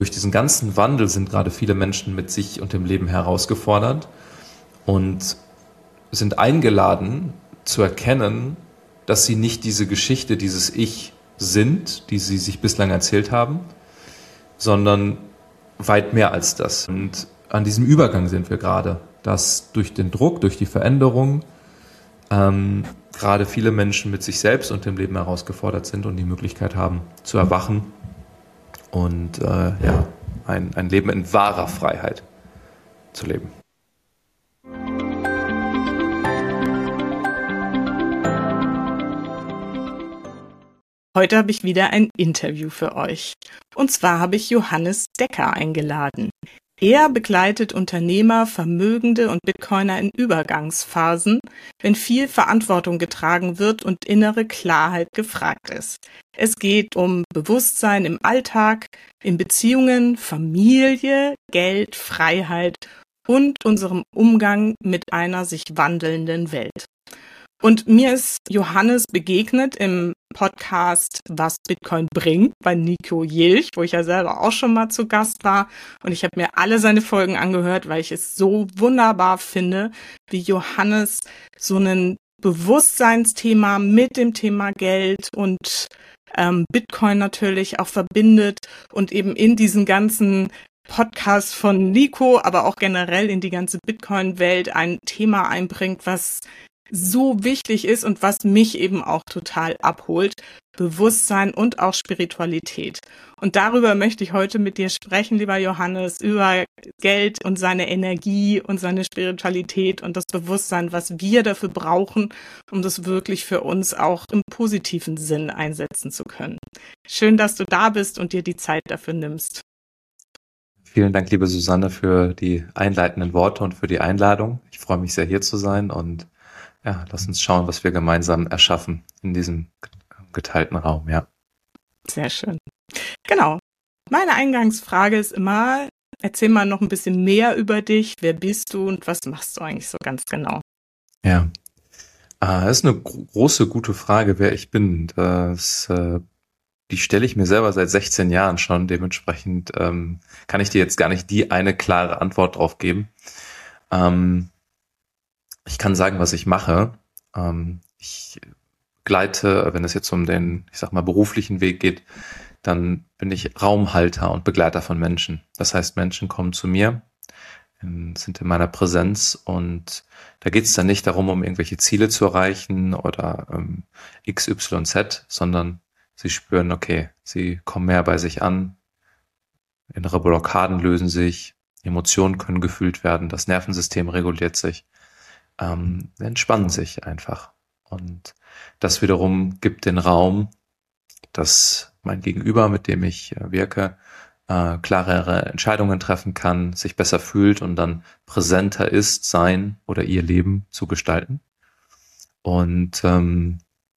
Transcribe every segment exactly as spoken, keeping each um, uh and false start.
Durch diesen ganzen Wandel sind gerade viele Menschen mit sich und dem Leben herausgefordert und sind eingeladen zu erkennen, dass sie nicht diese Geschichte, dieses Ich sind, die sie sich bislang erzählt haben, sondern weit mehr als das. Und an diesem Übergang sind wir gerade, dass durch den Druck, durch die Veränderung ähm, gerade viele Menschen mit sich selbst und dem Leben herausgefordert sind und die Möglichkeit haben zu erwachen und äh, ja, ein, ein Leben in wahrer Freiheit zu leben. Heute habe ich wieder ein Interview für euch. Und zwar habe ich Johannes Decker eingeladen. Er begleitet Unternehmer, Vermögende und Bitcoiner in Übergangsphasen, wenn viel Verantwortung getragen wird und innere Klarheit gefragt ist. Es geht um Bewusstsein im Alltag, in Beziehungen, Familie, Geld, Freiheit und unserem Umgang mit einer sich wandelnden Welt. Und mir ist Johannes begegnet im Podcast Was Bitcoin bringt bei Nico Jilch, wo ich ja selber auch schon mal zu Gast war. Und ich habe mir alle seine Folgen angehört, weil ich es so wunderbar finde, wie Johannes so ein Bewusstseinsthema mit dem Thema Geld und ähm, Bitcoin natürlich auch verbindet und eben in diesen ganzen Podcast von Nico, aber auch generell in die ganze Bitcoin-Welt ein Thema einbringt, was so wichtig ist und was mich eben auch total abholt, Bewusstsein und auch Spiritualität. Und darüber möchte ich heute mit dir sprechen, lieber Johannes, über Geld und seine Energie und seine Spiritualität und das Bewusstsein, was wir dafür brauchen, um das wirklich für uns auch im positiven Sinn einsetzen zu können. Schön, dass du da bist und dir die Zeit dafür nimmst. Vielen Dank, liebe Susanne, für die einleitenden Worte und für die Einladung. Ich freue mich sehr, hier zu sein und ja, lass uns schauen, was wir gemeinsam erschaffen in diesem geteilten Raum, ja. Sehr schön. Genau. Meine Eingangsfrage ist immer, erzähl mal noch ein bisschen mehr über dich. Wer bist du und was machst du eigentlich so ganz genau? Ja, ah, das ist eine gro- große, gute Frage, wer ich bin. Das, äh, die stelle ich mir selber seit sechzehn Jahren schon. Dementsprechend ähm, kann ich dir jetzt gar nicht die eine klare Antwort drauf geben. Ähm, Ich kann sagen, was ich mache. Ähm, ich gleite, wenn es jetzt um den, ich sag mal, beruflichen Weg geht, dann bin ich Raumhalter und Begleiter von Menschen. Das heißt, Menschen kommen zu mir, ähm, sind in meiner Präsenz und da geht es dann nicht darum, um irgendwelche Ziele zu erreichen oder ähm, X, Y, Z, sondern sie spüren, okay, sie kommen mehr bei sich an, innere Blockaden lösen sich, Emotionen können gefühlt werden, das Nervensystem reguliert sich. Ähm, entspannen sich einfach. Und das wiederum gibt den Raum, dass mein Gegenüber, mit dem ich äh, wirke, äh, klarere Entscheidungen treffen kann, sich besser fühlt und dann präsenter ist, sein oder ihr Leben zu gestalten. Und ähm,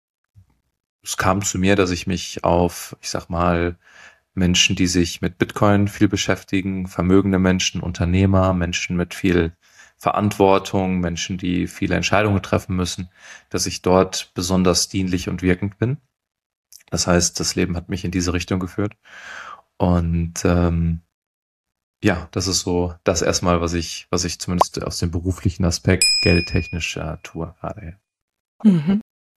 es kam zu mir, dass ich mich auf, ich sag mal, Menschen, die sich mit Bitcoin viel beschäftigen, vermögende Menschen, Unternehmer, Menschen mit viel Verantwortung, Menschen, die viele Entscheidungen treffen müssen, dass ich dort besonders dienlich und wirkend bin. Das heißt, das Leben hat mich in diese Richtung geführt. Und ähm, ja, das ist so das erstmal, was ich, was ich zumindest aus dem beruflichen Aspekt geldtechnisch äh, tue gerade. Mhm.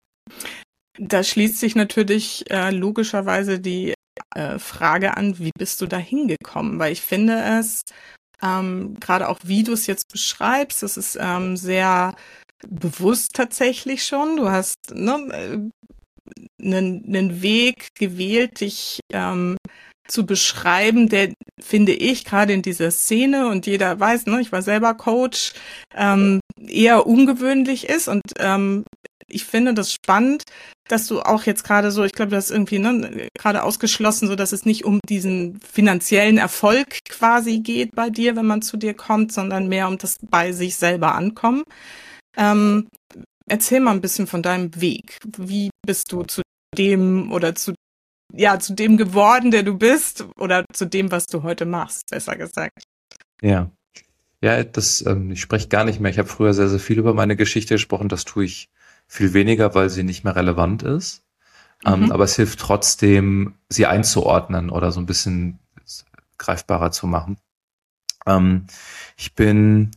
Da schließt sich natürlich äh, logischerweise die äh, Frage an, wie bist du da hingekommen? Weil ich finde es, ähm, gerade auch wie du es jetzt beschreibst, das ist ähm, sehr bewusst tatsächlich schon. Du hast ne, einen, einen Weg gewählt, dich ähm, zu beschreiben, der, finde ich, gerade in dieser Szene, und jeder weiß, ne, ich war selber Coach, ähm, eher ungewöhnlich ist. Und ähm, ich finde das spannend, dass du auch jetzt gerade so, ich glaube, du hast irgendwie ne, gerade ausgeschlossen, so dass es nicht um diesen finanziellen Erfolg quasi geht bei dir, wenn man zu dir kommt, sondern mehr um das bei sich selber ankommen. Ähm, erzähl mal ein bisschen von deinem Weg. Wie bist du zu dem oder zu ja zu dem geworden, der du bist, oder zu dem, was du heute machst, besser gesagt? Ja, ja, das, ähm, ich spreche gar nicht mehr. Ich habe früher sehr, sehr viel über meine Geschichte gesprochen. Das tue ich viel weniger, weil sie nicht mehr relevant ist. Ähm, Mhm. aber es hilft trotzdem, sie einzuordnen oder so ein bisschen greifbarer zu machen. Ähm, ich bin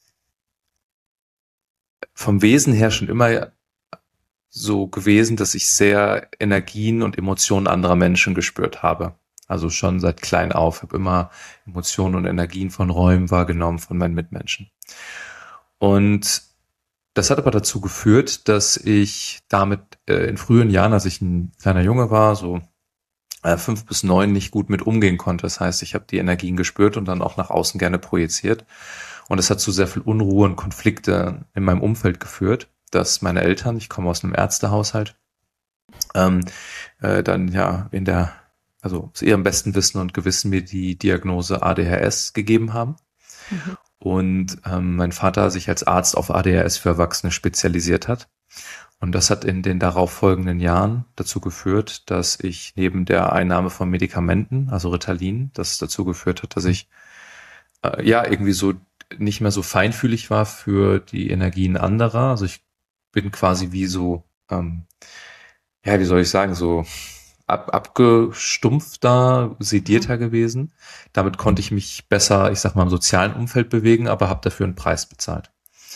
vom Wesen her schon immer so gewesen, dass ich sehr Energien und Emotionen anderer Menschen gespürt habe. Also schon seit klein auf, habe immer Emotionen und Energien von Räumen wahrgenommen, von meinen Mitmenschen. Und das hat aber dazu geführt, dass ich damit äh, in frühen Jahren, als ich ein kleiner Junge war, so äh, fünf bis neun, nicht gut mit umgehen konnte. Das heißt, ich habe die Energien gespürt und dann auch nach außen gerne projiziert. Und es hat zu sehr viel Unruhe und Konflikte in meinem Umfeld geführt, dass meine Eltern, ich komme aus einem Ärztehaushalt, ähm, äh, dann ja in der, also zu ihrem besten Wissen und Gewissen mir die Diagnose A D H S gegeben haben. Mhm. Und ähm, mein Vater sich als Arzt auf A D H S für Erwachsene spezialisiert hat. Und das hat in den darauffolgenden Jahren dazu geführt, dass ich neben der Einnahme von Medikamenten, also Ritalin, das dazu geführt hat, dass ich äh, ja irgendwie so nicht mehr so feinfühlig war für die Energien anderer. Also ich bin quasi wie so, ähm, ja, wie soll ich sagen, so ab, abgestumpfter, sedierter gewesen. Damit konnte ich mich besser, ich sag mal, im sozialen Umfeld bewegen, aber habe dafür einen Preis bezahlt.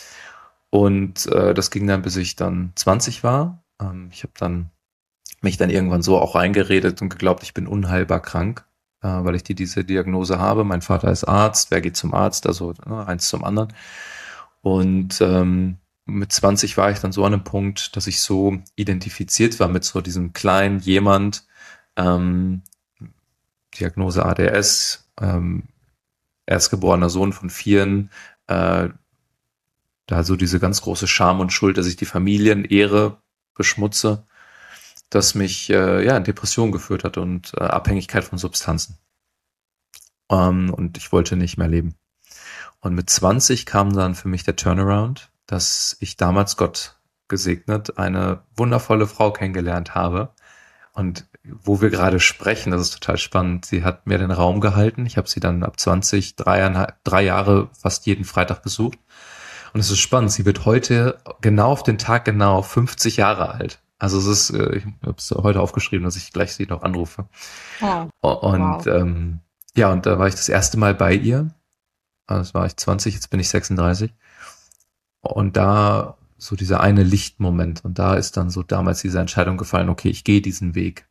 Und äh, das ging dann, bis ich dann zwanzig war. Ähm, ich habe dann mich dann irgendwann so auch reingeredet und geglaubt, ich bin unheilbar krank, äh, weil ich die diese Diagnose habe. Mein Vater ist Arzt, wer geht zum Arzt? Also ne, eins zum anderen. Und ähm, mit zwanzig war ich dann so an einem Punkt, dass ich so identifiziert war mit so diesem kleinen jemand, ähm, Diagnose A D S, ähm, erstgeborener Sohn von vieren, äh, da so diese ganz große Scham und Schuld, dass ich die Familienehre beschmutze, das mich äh, ja in Depression geführt hat und äh, Abhängigkeit von Substanzen. Ähm, und ich wollte nicht mehr leben. Und mit zwanzig kam dann für mich der Turnaround, dass ich damals, Gott gesegnet, eine wundervolle Frau kennengelernt habe. Und wo wir gerade sprechen, das ist total spannend, sie hat mir den Raum gehalten. Ich habe sie dann ab zwanzig, drei, drei Jahre fast jeden Freitag besucht. Und es ist spannend, sie wird heute genau auf den Tag genau fünfzig Jahre alt. Also es ist, ich habe es heute aufgeschrieben, dass ich gleich sie noch anrufe. Oh, und wow. ähm, ja, und da war ich das erste Mal bei ihr. Also war ich zwanzig, jetzt bin ich sechsunddreißig. Und da so dieser eine Lichtmoment. Und da ist dann so damals diese Entscheidung gefallen, okay, ich gehe diesen Weg.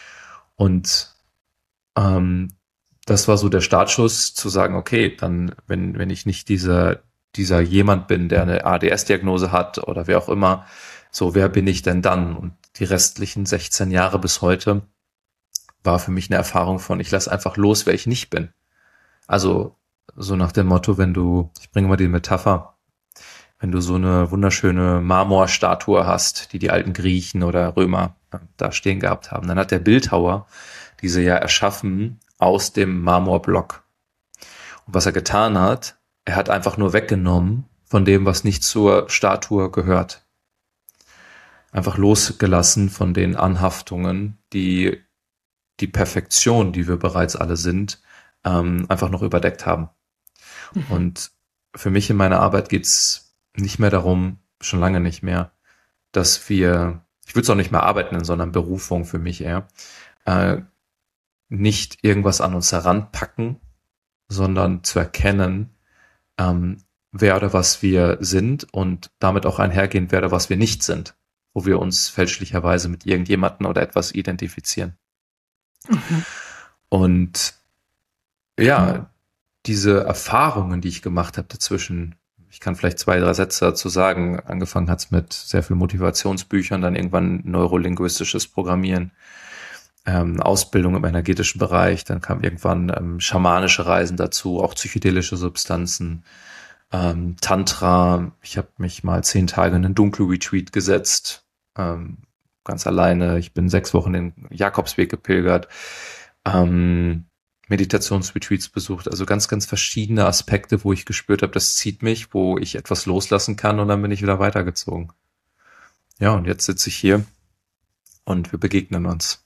Und ähm, das war so der Startschuss, zu sagen, okay, dann, wenn, wenn ich nicht dieser, dieser jemand bin, der eine A D S-Diagnose hat oder wer auch immer, so, wer bin ich denn dann? Und die restlichen sechzehn Jahre bis heute war für mich eine Erfahrung von, ich lasse einfach los, wer ich nicht bin. Also so nach dem Motto, wenn du, ich bringe mal die Metapher, wenn du so eine wunderschöne Marmorstatue hast, die die alten Griechen oder Römer da stehen gehabt haben, dann hat der Bildhauer diese ja erschaffen aus dem Marmorblock. Und was er getan hat, er hat einfach nur weggenommen von dem, was nicht zur Statue gehört. Einfach losgelassen von den Anhaftungen, die die Perfektion, die wir bereits alle sind, ähm, einfach noch überdeckt haben. Mhm. Und für mich in meiner Arbeit geht's nicht mehr darum, schon lange nicht mehr, dass wir, ich würde es auch nicht mehr arbeiten, sondern Berufung für mich eher, äh, nicht irgendwas an uns heranpacken, sondern zu erkennen, ähm, wer oder was wir sind und damit auch einhergehend, wer oder was wir nicht sind, wo wir uns fälschlicherweise mit irgendjemandem oder etwas identifizieren. Mhm. Und ja, diese Erfahrungen, die ich gemacht habe dazwischen, ich kann vielleicht zwei, drei Sätze dazu sagen, angefangen hat's mit sehr viel Motivationsbüchern, dann irgendwann neurolinguistisches Programmieren, ähm, Ausbildung im energetischen Bereich, dann kam irgendwann ähm, schamanische Reisen dazu, auch psychedelische Substanzen, ähm, Tantra, ich habe mich mal zehn Tage in einen Dunkelretreat gesetzt, ähm, ganz alleine, ich bin sechs Wochen den Jakobsweg gepilgert, ähm, Meditationsretreats besucht, also ganz, ganz verschiedene Aspekte, wo ich gespürt habe, das zieht mich, wo ich etwas loslassen kann und dann bin ich wieder weitergezogen. Ja, und jetzt sitze ich hier und wir begegnen uns.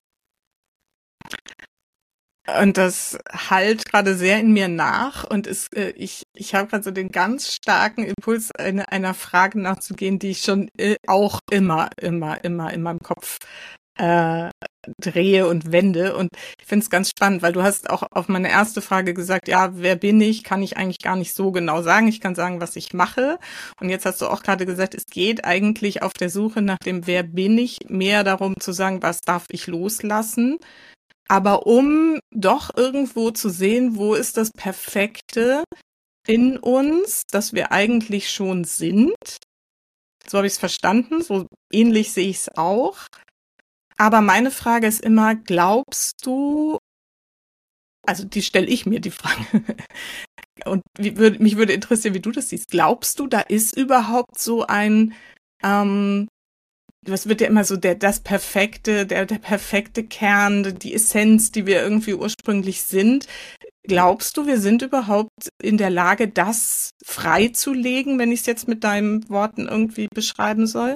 Und das hallt gerade sehr in mir nach und ist, äh, ich, ich habe gerade so den ganz starken Impuls, eine, einer Frage nachzugehen, die ich schon äh, auch immer, immer, immer in meinem Kopf äh, drehe und wende. Und ich finde es ganz spannend, weil du hast auch auf meine erste Frage gesagt, ja, wer bin ich, kann ich eigentlich gar nicht so genau sagen. Ich kann sagen, was ich mache. Und jetzt hast du auch gerade gesagt, es geht eigentlich auf der Suche nach dem Wer bin ich mehr darum zu sagen, was darf ich loslassen. Aber um doch irgendwo zu sehen, wo ist das Perfekte in uns, das wir eigentlich schon sind. So habe ich es verstanden, so ähnlich sehe ich es auch. Aber meine Frage ist immer, glaubst du, also die stelle ich mir die Frage, und wie, würd, mich würde interessieren, wie du das siehst. Glaubst du, da ist überhaupt so ein, ähm, was wird ja immer so der das perfekte, der der perfekte Kern, die Essenz, die wir irgendwie ursprünglich sind. Glaubst du, wir sind überhaupt in der Lage, das freizulegen, wenn ich es jetzt mit deinen Worten irgendwie beschreiben soll?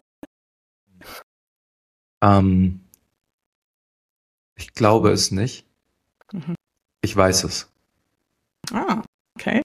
Ähm, ich glaube es nicht. Mhm. Ich weiß es. Ah, okay.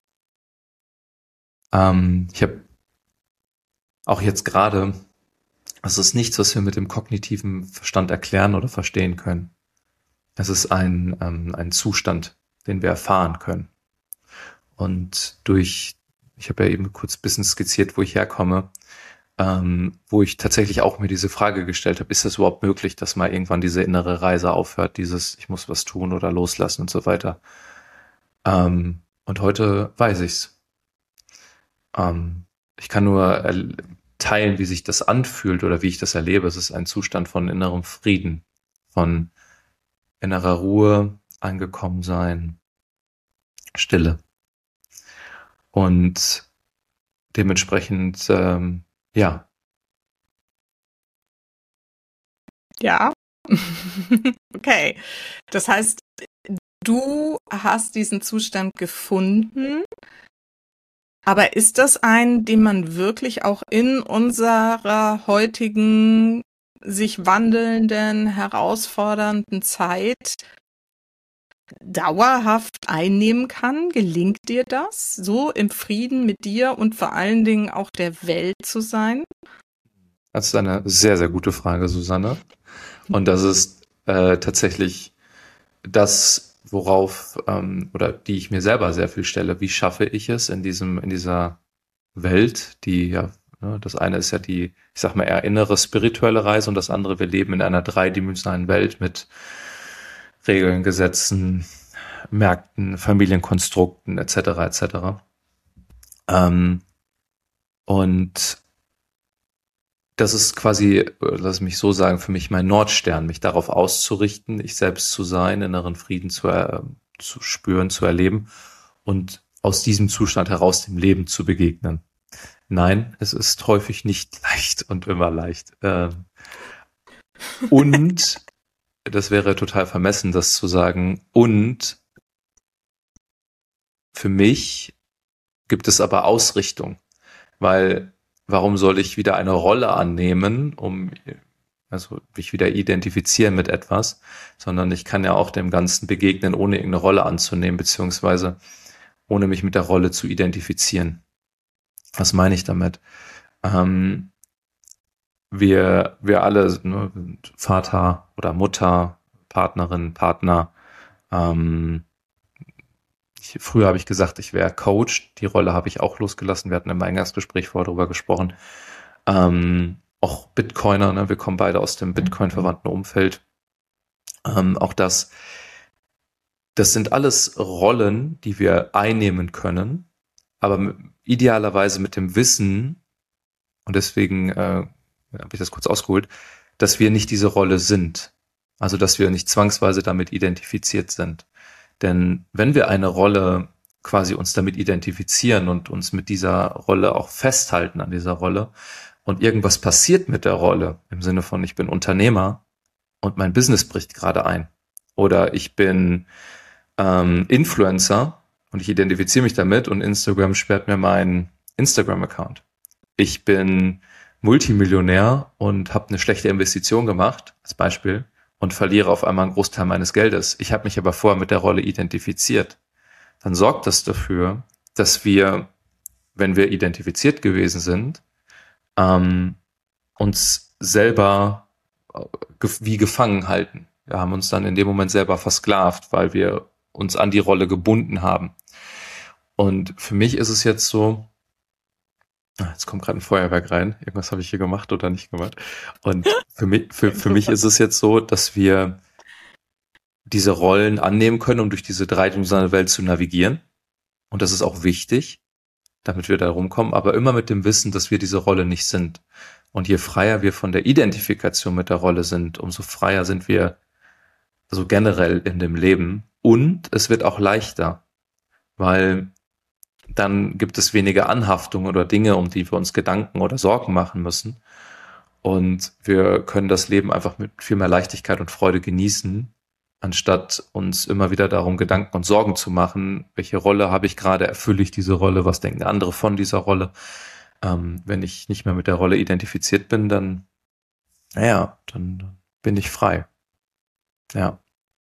Ähm, ich habe auch jetzt gerade, es ist nichts, was wir mit dem kognitiven Verstand erklären oder verstehen können. Es ist ein, ähm, ein Zustand, den wir erfahren können. Und durch, ich habe ja eben kurz ein bisschen skizziert, wo ich herkomme, ähm, wo ich tatsächlich auch mir diese Frage gestellt habe, ist es überhaupt möglich, dass mal irgendwann diese innere Reise aufhört, dieses ich muss was tun oder loslassen und so weiter. Ähm, und heute weiß ich's. Ähm, ich kann nur er- teilen, wie sich das anfühlt oder wie ich das erlebe. Es ist ein Zustand von innerem Frieden, von innerer Ruhe, angekommen sein, Stille. Und dementsprechend, ähm, ja, Ja. Okay. Das heißt, du hast diesen Zustand gefunden, aber ist das ein, den man wirklich auch in unserer heutigen, sich wandelnden, herausfordernden Zeit dauerhaft einnehmen kann? Gelingt dir das, so im Frieden mit dir und vor allen Dingen auch der Welt zu sein? das ist eine sehr, sehr gute Frage, Susanne. Und das ist äh, tatsächlich das, worauf ähm, oder die ich mir selber sehr viel stelle. Wie schaffe ich es in diesem in dieser Welt, die ja, ne, das eine ist ja die, ich sag mal eher innere spirituelle Reise und das andere, wir leben in einer dreidimensionalen Welt mit Regeln, Gesetzen, Märkten, Familienkonstrukten et cetera et cetera. Ähm, und das ist quasi, lass mich so sagen, für mich mein Nordstern, mich darauf auszurichten, ich selbst zu sein, inneren Frieden zu, äh, zu spüren, zu erleben und aus diesem Zustand heraus dem Leben zu begegnen. Nein, es ist häufig nicht leicht und immer leicht. Ähm, und das wäre total vermessen, das zu sagen. Und für mich gibt es aber Ausrichtung, weil warum soll ich wieder eine Rolle annehmen, um also mich wieder identifizieren mit etwas, sondern ich kann ja auch dem Ganzen begegnen, ohne irgendeine Rolle anzunehmen, beziehungsweise ohne mich mit der Rolle zu identifizieren. Was meine ich damit? Ähm, wir, wir alle, ne, sind Vater oder Mutter, Partnerin, Partner. Ähm, ich, früher habe ich gesagt, ich wäre Coach. Die Rolle habe ich auch losgelassen. Wir hatten im Eingangsgespräch vorher darüber gesprochen. Ähm, auch Bitcoiner, ne? Wir kommen beide aus dem Bitcoin-verwandten Umfeld. Ähm, auch das, das sind alles Rollen, die wir einnehmen können, aber idealerweise mit dem Wissen, und deswegen äh, habe ich das kurz ausgeholt, dass wir nicht diese Rolle sind. Also dass wir nicht zwangsweise damit identifiziert sind. Denn wenn wir eine Rolle quasi uns damit identifizieren und uns mit dieser Rolle auch festhalten an dieser Rolle und irgendwas passiert mit der Rolle, im Sinne von ich bin Unternehmer und mein Business bricht gerade ein oder ich bin ähm, Influencer und ich identifiziere mich damit und Instagram sperrt mir meinen Instagram-Account. Ich bin Multimillionär und habe eine schlechte Investition gemacht, als Beispiel, und verliere auf einmal einen Großteil meines Geldes. Ich habe mich aber vorher mit der Rolle identifiziert. Dann sorgt das dafür, dass wir, wenn wir identifiziert gewesen sind, ähm, uns selber wie gefangen halten. Wir haben uns dann in dem Moment selber versklavt, weil wir uns an die Rolle gebunden haben. Und für mich ist es jetzt so, jetzt kommt gerade ein Feuerwerk rein, irgendwas habe ich hier gemacht oder nicht gemacht. Und für mich, für, für mich ist es jetzt so, dass wir diese Rollen annehmen können, um durch diese dreidimensionale Welt zu navigieren. Und das ist auch wichtig, damit wir da rumkommen, aber immer mit dem Wissen, dass wir diese Rolle nicht sind. Und je freier wir von der Identifikation mit der Rolle sind, umso freier sind wir so generell in dem Leben. Und es wird auch leichter, weil dann gibt es weniger Anhaftung oder Dinge, um die wir uns Gedanken oder Sorgen machen müssen. Und wir können das Leben einfach mit viel mehr Leichtigkeit und Freude genießen, anstatt uns immer wieder darum Gedanken und Sorgen zu machen, welche Rolle habe ich gerade, erfülle ich diese Rolle, was denken andere von dieser Rolle. Ähm, wenn ich nicht mehr mit der Rolle identifiziert bin, dann, naja, dann bin ich frei. Ja.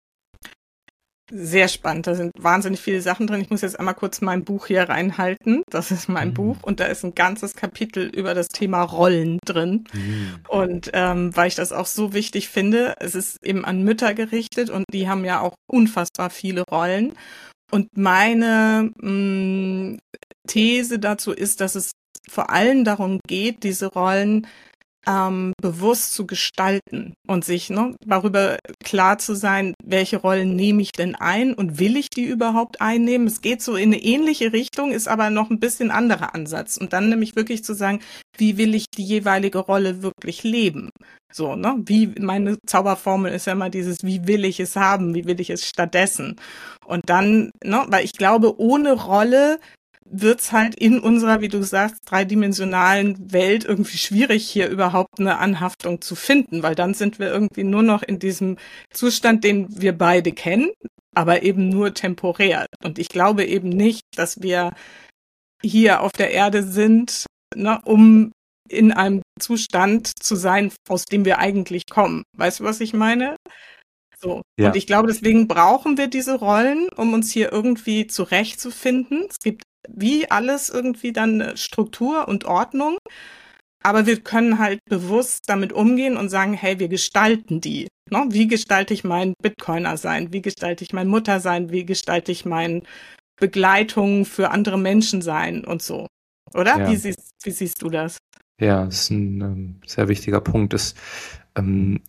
Sehr spannend, da sind wahnsinnig viele Sachen drin. Ich muss jetzt einmal kurz mein Buch hier reinhalten. Das ist mein mhm. Buch und da ist ein ganzes Kapitel über das Thema Rollen drin. Mhm. Und ähm, weil ich das auch so wichtig finde, es ist eben an Mütter gerichtet und die haben ja auch unfassbar viele Rollen. Und meine mh, These dazu ist, dass es vor allem darum geht, diese Rollen Ähm, bewusst zu gestalten und sich ne, darüber klar zu sein, welche Rollen nehme ich denn ein und will ich die überhaupt einnehmen? Es geht so in eine ähnliche Richtung, ist aber noch ein bisschen anderer Ansatz. Und dann nämlich wirklich zu sagen, wie will ich die jeweilige Rolle wirklich leben? So, ne? Wie, meine Zauberformel ist ja immer dieses, wie will ich es haben? Wie will ich es stattdessen? Und dann, ne, weil ich glaube, ohne Rolle wird's halt in unserer, wie du sagst, dreidimensionalen Welt irgendwie schwierig, hier überhaupt eine Anhaftung zu finden, weil dann sind wir irgendwie nur noch in diesem Zustand, den wir beide kennen, aber eben nur temporär. Und ich glaube eben nicht, dass wir hier auf der Erde sind, ne, um in einem Zustand zu sein, aus dem wir eigentlich kommen. Weißt du, was ich meine? So. Ja. Und ich glaube, deswegen brauchen wir diese Rollen, um uns hier irgendwie zurechtzufinden. Es gibt wie alles irgendwie dann Struktur und Ordnung, aber wir können halt bewusst damit umgehen und sagen, hey, wir gestalten die. Ne? Wie gestalte ich mein Bitcoiner sein? Wie gestalte ich mein Mutter sein? Wie gestalte ich mein Begleitung für andere Menschen sein und so? Oder? Ja. Wie siehst, wie siehst du das? Ja, das ist ein ähm, sehr wichtiger Punkt. Das, ähm,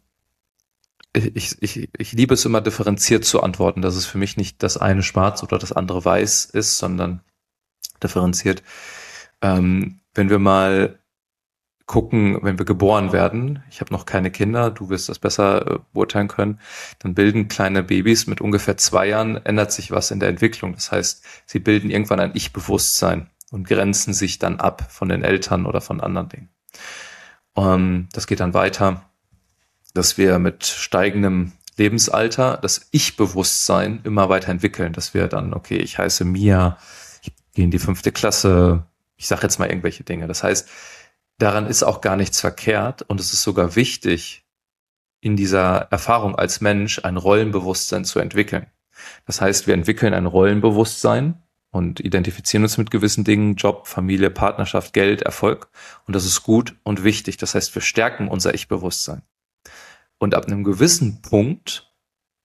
ich, ich, ich liebe es immer differenziert zu antworten, dass es für mich nicht das eine schwarz oder das andere weiß ist, sondern differenziert. Ähm, wenn wir mal gucken, wenn wir geboren werden, ich habe noch keine Kinder, du wirst das besser äh, beurteilen können, dann bilden kleine Babys mit ungefähr zwei Jahren, ändert sich was in der Entwicklung. Das heißt, sie bilden irgendwann ein Ich-Bewusstsein und grenzen sich dann ab von den Eltern oder von anderen Dingen. Ähm, das geht dann weiter, dass wir mit steigendem Lebensalter das Ich-Bewusstsein immer weiter entwickeln, dass wir dann, okay, ich heiße Mia, ich gehe in die fünfte Klasse, ich sage jetzt mal irgendwelche Dinge. Das heißt, daran ist auch gar nichts verkehrt und es ist sogar wichtig, in dieser Erfahrung als Mensch ein Rollenbewusstsein zu entwickeln. Das heißt, wir entwickeln ein Rollenbewusstsein und identifizieren uns mit gewissen Dingen, Job, Familie, Partnerschaft, Geld, Erfolg. Und das ist gut und wichtig. Das heißt, wir stärken unser Ich-Bewusstsein. Und ab einem gewissen Punkt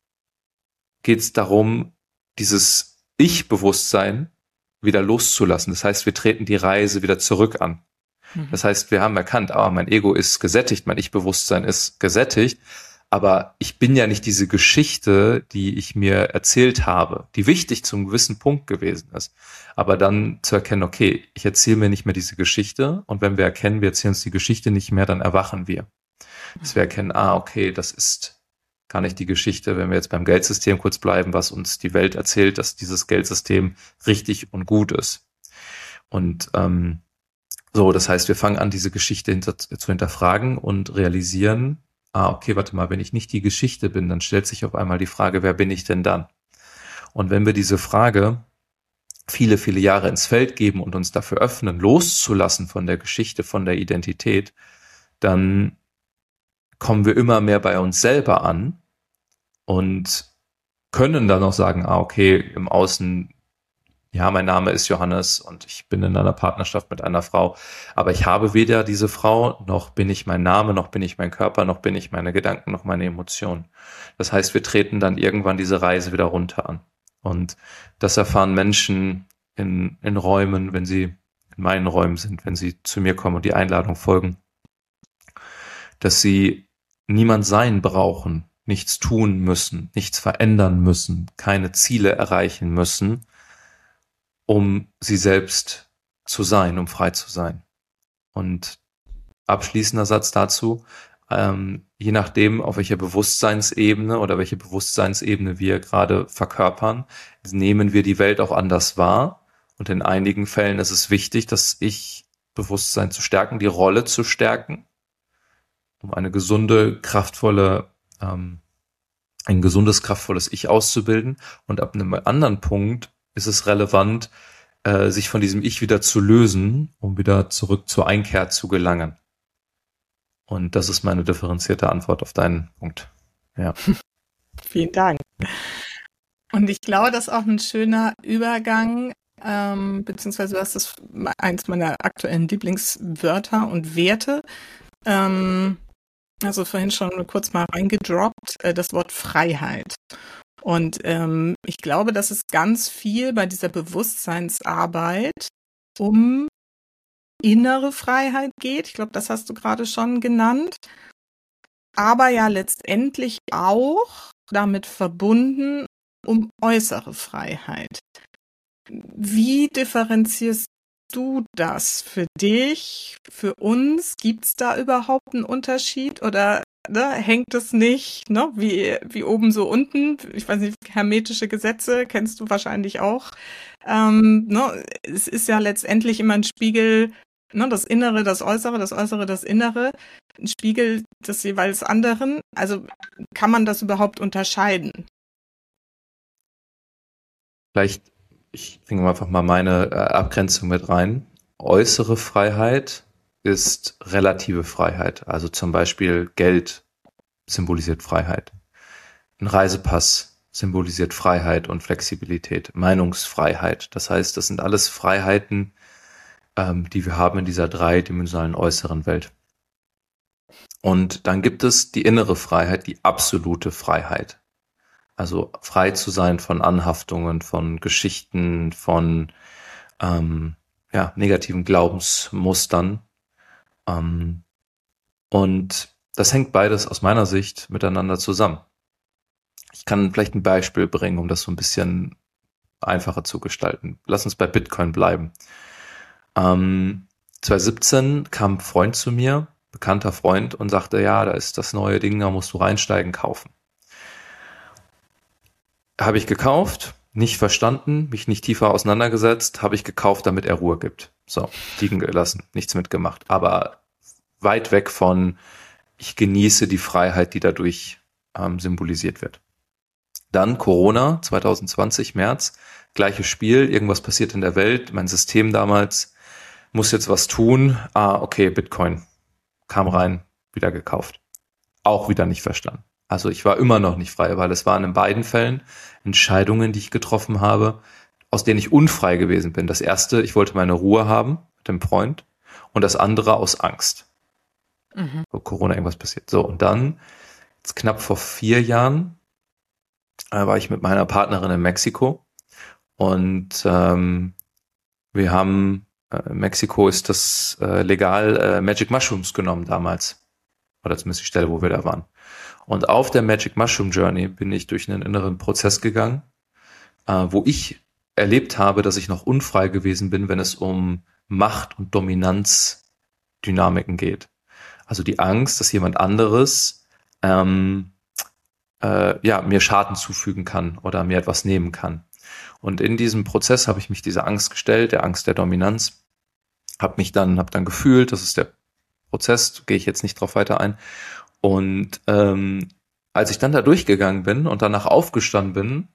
geht es darum, dieses Ich-Bewusstsein wieder loszulassen. Das heißt, wir treten die Reise wieder zurück an. Mhm. Das heißt, wir haben erkannt, ah, mein Ego ist gesättigt, mein Ich-Bewusstsein ist gesättigt, aber ich bin ja nicht diese Geschichte, die ich mir erzählt habe, die wichtig zum gewissen Punkt gewesen ist. Aber dann zu erkennen, okay, ich erzähle mir nicht mehr diese Geschichte und wenn wir erkennen, wir erzählen uns die Geschichte nicht mehr, dann erwachen wir. Dass wir erkennen, ah, okay, das ist gar nicht die Geschichte, wenn wir jetzt beim Geldsystem kurz bleiben, was uns die Welt erzählt, dass dieses Geldsystem richtig und gut ist. Und ähm, so, das heißt, wir fangen an, diese Geschichte hinter, zu hinterfragen und realisieren, ah, okay, warte mal, wenn ich nicht die Geschichte bin, dann stellt sich auf einmal die Frage, wer bin ich denn dann? Und wenn wir diese Frage viele, viele Jahre ins Feld geben und uns dafür öffnen, loszulassen von der Geschichte, von der Identität, dann kommen wir immer mehr bei uns selber an und können dann auch sagen, ah, okay, im Außen ja, mein Name ist Johannes und ich bin in einer Partnerschaft mit einer Frau, aber ich habe weder diese Frau, noch bin ich mein Name, noch bin ich mein Körper, noch bin ich meine Gedanken, noch meine Emotionen. Das heißt, wir treten dann irgendwann diese Reise wieder runter an. Und das erfahren Menschen in, in Räumen, wenn sie in meinen Räumen sind, wenn sie zu mir kommen und die Einladung folgen, dass sie niemand sein brauchen, nichts tun müssen, nichts verändern müssen, keine Ziele erreichen müssen, um sie selbst zu sein, um frei zu sein. Und abschließender Satz dazu, ähm, je nachdem, auf welcher Bewusstseinsebene oder welche Bewusstseinsebene wir gerade verkörpern, nehmen wir die Welt auch anders wahr. Und in einigen Fällen ist es wichtig, das Ich-Bewusstsein zu stärken, die Rolle zu stärken, um eine gesunde, kraftvolle, ähm, ein gesundes, kraftvolles Ich auszubilden. Und ab einem anderen Punkt ist es relevant, äh, sich von diesem Ich wieder zu lösen, um wieder zurück zur Einkehr zu gelangen. Und das ist meine differenzierte Antwort auf deinen Punkt. Ja. Vielen Dank. Und ich glaube, das ist auch ein schöner Übergang, ähm, beziehungsweise du hast das eins meiner aktuellen Lieblingswörter und Werte. Ähm, also vorhin schon kurz mal reingedroppt, äh, das Wort Freiheit. Und ähm, ich glaube, dass es ganz viel bei dieser Bewusstseinsarbeit um innere Freiheit geht. Ich glaube, das hast du gerade schon genannt. Aber ja letztendlich auch damit verbunden um äußere Freiheit. Wie differenzierst du das für dich, für uns? Gibt es da überhaupt einen Unterschied oder ne, hängt es nicht, ne, wie, wie oben so unten? Ich weiß nicht, hermetische Gesetze kennst du wahrscheinlich auch. Ähm, ne, es ist ja letztendlich immer ein Spiegel, ne, das Innere, das Äußere, das Äußere, das Innere, ein Spiegel des jeweils anderen. Also kann man das überhaupt unterscheiden? Vielleicht, ich bringe einfach mal meine äh, Abgrenzung mit rein. Äußere Freiheit ist relative Freiheit. Also zum Beispiel Geld symbolisiert Freiheit. Ein Reisepass symbolisiert Freiheit und Flexibilität. Meinungsfreiheit. Das heißt, das sind alles Freiheiten, ähm, die wir haben in dieser dreidimensionalen äußeren Welt. Und dann gibt es die innere Freiheit, die absolute Freiheit. Also frei zu sein von Anhaftungen, von Geschichten, von ähm, ja, negativen Glaubensmustern. Ähm, und das hängt beides aus meiner Sicht miteinander zusammen. Ich kann vielleicht ein Beispiel bringen, um das so ein bisschen einfacher zu gestalten. Lass uns bei Bitcoin bleiben. Ähm, zwanzig siebzehn kam ein Freund zu mir, bekannter Freund, und sagte, ja, da ist das neue Ding, da musst du reinsteigen, kaufen. Habe ich gekauft, nicht verstanden, mich nicht tiefer auseinandergesetzt, habe ich gekauft, damit er Ruhe gibt. So, liegen gelassen, nichts mitgemacht. Aber weit weg von, ich genieße die Freiheit, die dadurch ähm, symbolisiert wird. Dann Corona, zwanzig zwanzig, März, gleiches Spiel, irgendwas passiert in der Welt, mein System damals muss jetzt was tun. Ah, okay, Bitcoin kam rein, wieder gekauft. Auch wieder nicht verstanden. Also ich war immer noch nicht frei, weil es waren in beiden Fällen Entscheidungen, die ich getroffen habe, aus denen ich unfrei gewesen bin. Das erste, ich wollte meine Ruhe haben mit dem Freund, und das andere aus Angst. Mhm. Wo Corona irgendwas passiert. So, und dann, jetzt knapp vor vier Jahren, äh, war ich mit meiner Partnerin in Mexiko, und ähm, wir haben, äh, Mexiko ist das äh, legal äh, Magic Mushrooms genommen damals. Oder zumindest die Stelle, wo wir da waren. Und auf der Magic Mushroom Journey bin ich durch einen inneren Prozess gegangen, äh, wo ich erlebt habe, dass ich noch unfrei gewesen bin, wenn es um Macht- und Dominanzdynamiken geht. Also die Angst, dass jemand anderes ähm, äh, ja, mir Schaden zufügen kann oder mir etwas nehmen kann. Und in diesem Prozess habe ich mich dieser Angst gestellt, der Angst der Dominanz, habe mich dann, habe dann gefühlt, das ist der Prozess, gehe ich jetzt nicht drauf weiter ein. Und ähm, als ich dann da durchgegangen bin und danach aufgestanden bin,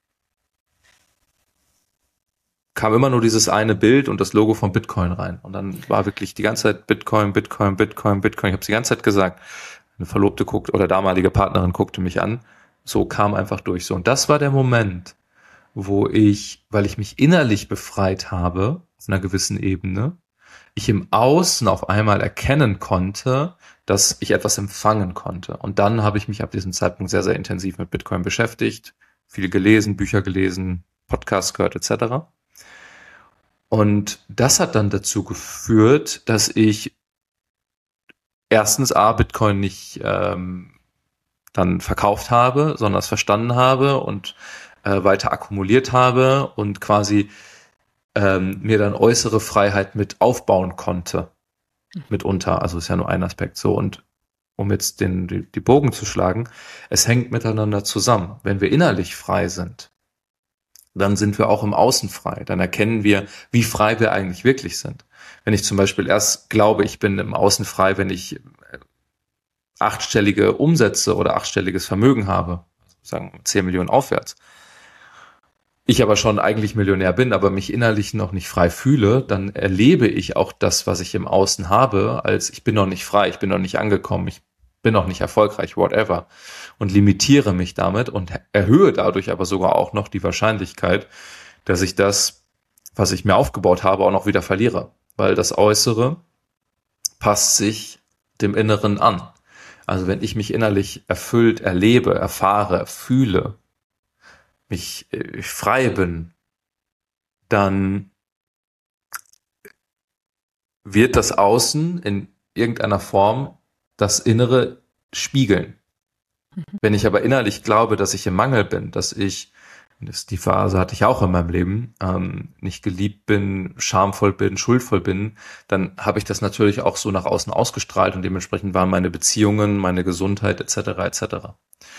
kam immer nur dieses eine Bild und das Logo von Bitcoin rein. Und dann war wirklich die ganze Zeit Bitcoin, Bitcoin, Bitcoin, Bitcoin. Ich habe es die ganze Zeit gesagt. Eine Verlobte guckt oder damalige Partnerin guckte mich an. So kam einfach durch. So, und das war der Moment, wo ich, weil ich mich innerlich befreit habe, auf einer gewissen Ebene, ich im Außen auf einmal erkennen konnte, dass ich etwas empfangen konnte. Und dann habe ich mich ab diesem Zeitpunkt sehr, sehr intensiv mit Bitcoin beschäftigt, viel gelesen, Bücher gelesen, Podcasts gehört et cetera. Und das hat dann dazu geführt, dass ich erstens A, Bitcoin nicht ähm, dann verkauft habe, sondern es verstanden habe und äh, weiter akkumuliert habe und quasi ähm, mir dann äußere Freiheit mit aufbauen konnte, mitunter. Also ist ja nur ein Aspekt so. Und um jetzt den die, die Bogen zu schlagen, es hängt miteinander zusammen. Wenn wir innerlich frei sind, dann sind wir auch im Außen frei. Dann erkennen wir, wie frei wir eigentlich wirklich sind. Wenn ich zum Beispiel erst glaube, ich bin im Außen frei, wenn ich achtstellige Umsätze oder achtstelliges Vermögen habe, sagen zehn Millionen aufwärts, ich aber schon eigentlich Millionär bin, aber mich innerlich noch nicht frei fühle, dann erlebe ich auch das, was ich im Außen habe, als ich bin noch nicht frei, ich bin noch nicht angekommen, ich bin noch nicht erfolgreich, whatever, und limitiere mich damit und erhöhe dadurch aber sogar auch noch die Wahrscheinlichkeit, dass ich das, was ich mir aufgebaut habe, auch noch wieder verliere, weil das Äußere passt sich dem Inneren an. Also wenn ich mich innerlich erfüllt erlebe, erfahre, fühle, mich äh, frei bin, dann wird das Außen in irgendeiner Form das Innere spiegeln. Mhm. Wenn ich aber innerlich glaube, dass ich im Mangel bin, dass ich, das, die Phase hatte ich auch in meinem Leben, ähm, nicht geliebt bin, schamvoll bin, schuldvoll bin, dann habe ich das natürlich auch so nach außen ausgestrahlt und dementsprechend waren meine Beziehungen, meine Gesundheit et cetera et cetera.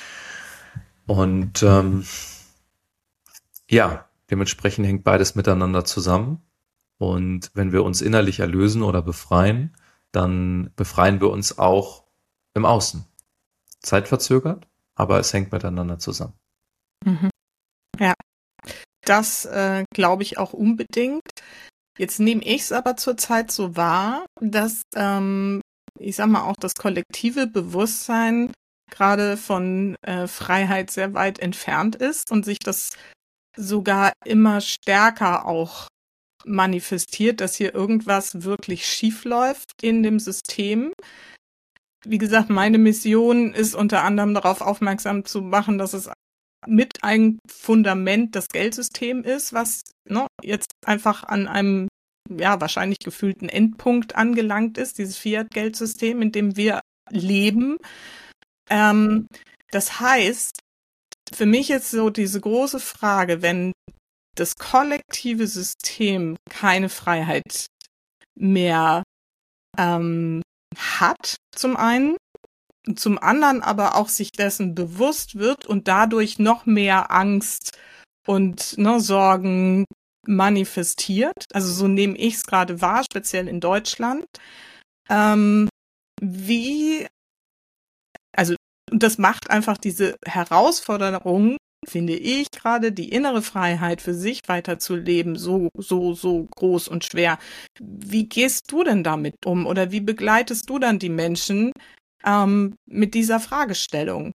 Und ähm, ja, dementsprechend hängt beides miteinander zusammen. Und wenn wir uns innerlich erlösen oder befreien, dann befreien wir uns auch im Außen. Zeitverzögert, aber es hängt miteinander zusammen. Mhm. Ja, das äh, glaube ich auch unbedingt. Jetzt nehme ich es aber zurzeit so wahr, dass, ähm, ich sag mal, auch das kollektive Bewusstsein gerade von äh, Freiheit sehr weit entfernt ist und sich das sogar immer stärker auch manifestiert, dass hier irgendwas wirklich schief läuft in dem System. Wie gesagt, meine Mission ist unter anderem darauf aufmerksam zu machen, dass es mit ein Fundament das Geldsystem ist, was ne, jetzt einfach an einem ja wahrscheinlich gefühlten Endpunkt angelangt ist, dieses Fiat-Geldsystem, in dem wir leben. Ähm, das heißt, für mich ist so diese große Frage, wenn das kollektive System keine Freiheit mehr ähm, hat, zum einen, und zum anderen aber auch sich dessen bewusst wird und dadurch noch mehr Angst und ne, Sorgen manifestiert. Also so nehme ich es gerade wahr, speziell in Deutschland. Ähm, wie, also und das macht einfach diese Herausforderung, finde ich, gerade die innere Freiheit für sich weiterzuleben, so, so, so groß und schwer. Wie gehst du denn damit um oder wie begleitest du dann die Menschen ähm, mit dieser Fragestellung?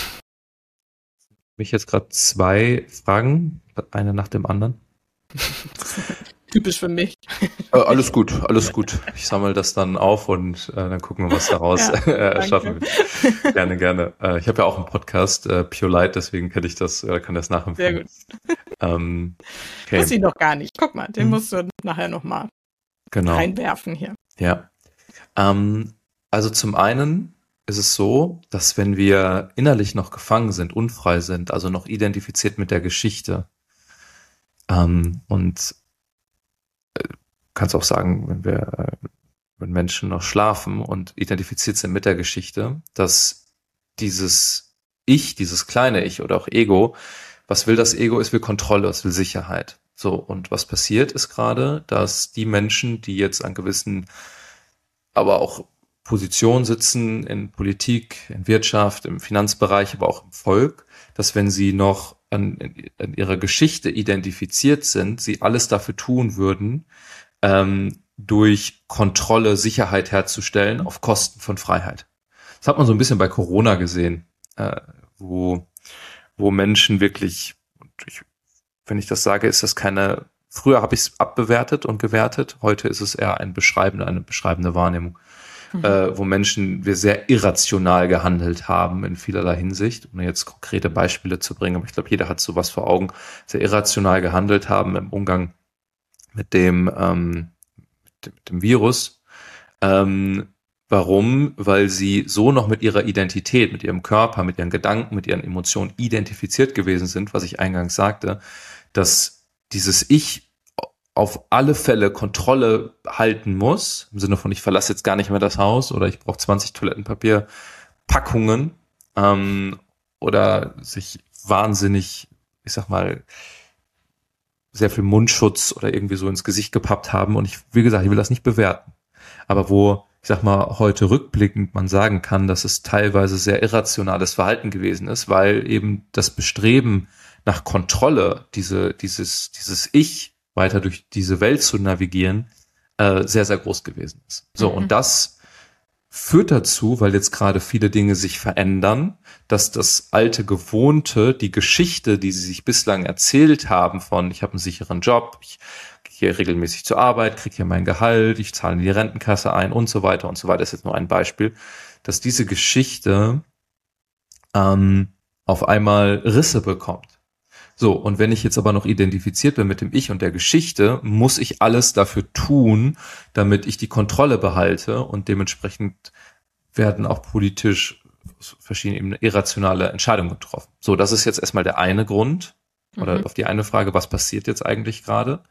Mich jetzt gerade zwei Fragen, eine nach dem anderen. Typisch für mich. Äh, alles gut, alles gut. Ich sammle das dann auf und äh, dann gucken wir, was daraus ja, äh, schaffen wir. Gerne, gerne. Äh, ich habe ja auch einen Podcast, äh, Pure Light, deswegen kann ich das, äh, kann das nachempfinden. Sehr gut. Ähm, okay. Muss ich noch gar nicht. Guck mal, den hm. musst du nachher nochmal genau. reinwerfen hier. Ja. Ähm, also zum einen ist es so, dass wenn wir innerlich noch gefangen sind, unfrei sind, also noch identifiziert mit der Geschichte ähm, und kannst auch sagen, wenn wir, wenn Menschen noch schlafen und identifiziert sind mit der Geschichte, dass dieses Ich, dieses kleine Ich oder auch Ego, was will das Ego? Es will Kontrolle, es will Sicherheit. So, und was passiert ist gerade, dass die Menschen, die jetzt an gewissen, aber auch Positionen sitzen in Politik, in Wirtschaft, im Finanzbereich, aber auch im Volk, dass wenn sie noch an, an ihrer Geschichte identifiziert sind, sie alles dafür tun würden, Ähm, durch Kontrolle Sicherheit herzustellen auf Kosten von Freiheit. Das hat man so ein bisschen bei Corona gesehen, äh, wo, wo Menschen wirklich, ich wenn ich das sage, ist das keine, früher habe ich es abbewertet und gewertet, heute ist es eher ein beschreibende, eine beschreibende Wahrnehmung, mhm. äh, wo Menschen, wir sehr irrational gehandelt haben in vielerlei Hinsicht, um jetzt konkrete Beispiele zu bringen, aber ich glaube, jeder hat sowas vor Augen, sehr irrational gehandelt haben im Umgang mit dem, ähm, mit dem Virus. Ähm, warum? Weil sie so noch mit ihrer Identität, mit ihrem Körper, mit ihren Gedanken, mit ihren Emotionen identifiziert gewesen sind, was ich eingangs sagte, dass dieses Ich auf alle Fälle Kontrolle halten muss, im Sinne von, ich verlasse jetzt gar nicht mehr das Haus oder ich brauche zwanzig Toilettenpapierpackungen ähm, oder sich wahnsinnig, ich sag mal, sehr viel Mundschutz oder irgendwie so ins Gesicht gepappt haben. Und ich, wie gesagt, ich will das nicht bewerten. Aber wo, ich sag mal, heute rückblickend man sagen kann, dass es teilweise sehr irrationales Verhalten gewesen ist, weil eben das Bestreben nach Kontrolle, diese, dieses, dieses Ich weiter durch diese Welt zu navigieren, äh, sehr, sehr groß gewesen ist. So, mhm. und das führt dazu, weil jetzt gerade viele Dinge sich verändern, dass das alte Gewohnte, die Geschichte, die sie sich bislang erzählt haben von, ich habe einen sicheren Job, ich gehe regelmäßig zur Arbeit, kriege hier mein Gehalt, ich zahle in die Rentenkasse ein und so weiter und so weiter, ist jetzt nur ein Beispiel, dass diese Geschichte ähm, auf einmal Risse bekommt. So, und wenn ich jetzt aber noch identifiziert bin mit dem Ich und der Geschichte, muss ich alles dafür tun, damit ich die Kontrolle behalte, und dementsprechend werden auch politisch verschiedene Ebenen irrationale Entscheidungen getroffen. So, das ist jetzt erstmal der eine Grund, oder mhm. auf die eine Frage, was passiert jetzt eigentlich gerade?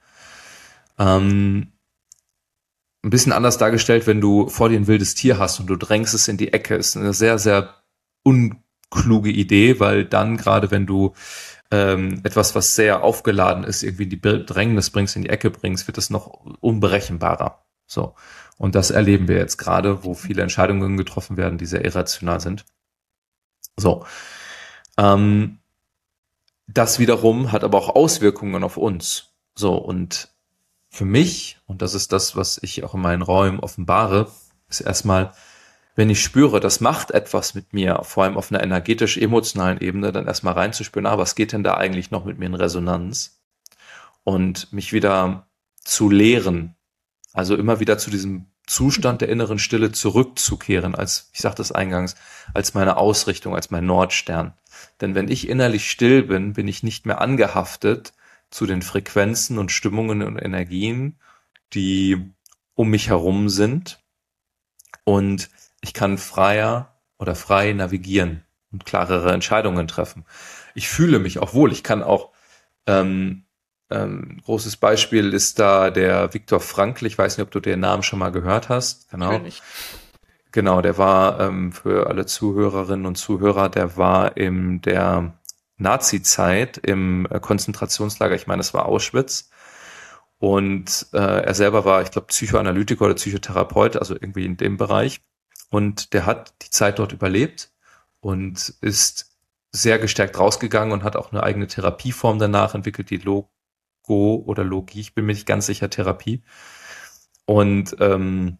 Ähm, ein bisschen anders dargestellt, wenn du vor dir ein wildes Tier hast und du drängst es in die Ecke, ist eine sehr, sehr unkluge Idee, weil dann gerade, wenn du ähm, etwas, was sehr aufgeladen ist, irgendwie in die Bedrängnis bringst, in die Ecke bringst, wird es noch unberechenbarer. So. Und das erleben wir jetzt gerade, wo viele Entscheidungen getroffen werden, die sehr irrational sind. So. Ähm, das wiederum hat aber auch Auswirkungen auf uns. So. Und für mich, und das ist das, was ich auch in meinen Räumen offenbare, ist erstmal, wenn ich spüre, das macht etwas mit mir, vor allem auf einer energetisch-emotionalen Ebene, dann erstmal reinzuspüren, ah, was geht denn da eigentlich noch mit mir in Resonanz? Und mich wieder zu lehren, also immer wieder zu diesem Zustand der inneren Stille zurückzukehren, als, ich sagte das eingangs, als meine Ausrichtung, als mein Nordstern. Denn wenn ich innerlich still bin, bin ich nicht mehr angehaftet zu den Frequenzen und Stimmungen und Energien, die um mich herum sind, und ich kann freier oder frei navigieren und klarere Entscheidungen treffen. Ich fühle mich auch wohl. Ich kann auch, ähm, ähm, großes Beispiel ist da der Viktor Frankl. Ich weiß nicht, ob du den Namen schon mal gehört hast. Genau. Natürlich. Genau, der war ähm, für alle Zuhörerinnen und Zuhörer, der war in der Nazi-Zeit im äh, Konzentrationslager. Ich meine, es war Auschwitz. Und äh, er selber war, ich glaube, Psychoanalytiker oder Psychotherapeut, also irgendwie in dem Bereich. Und der hat die Zeit dort überlebt und ist sehr gestärkt rausgegangen und hat auch eine eigene Therapieform danach entwickelt, die Logo oder Logie, ich bin mir nicht ganz sicher, Therapie. Und ähm,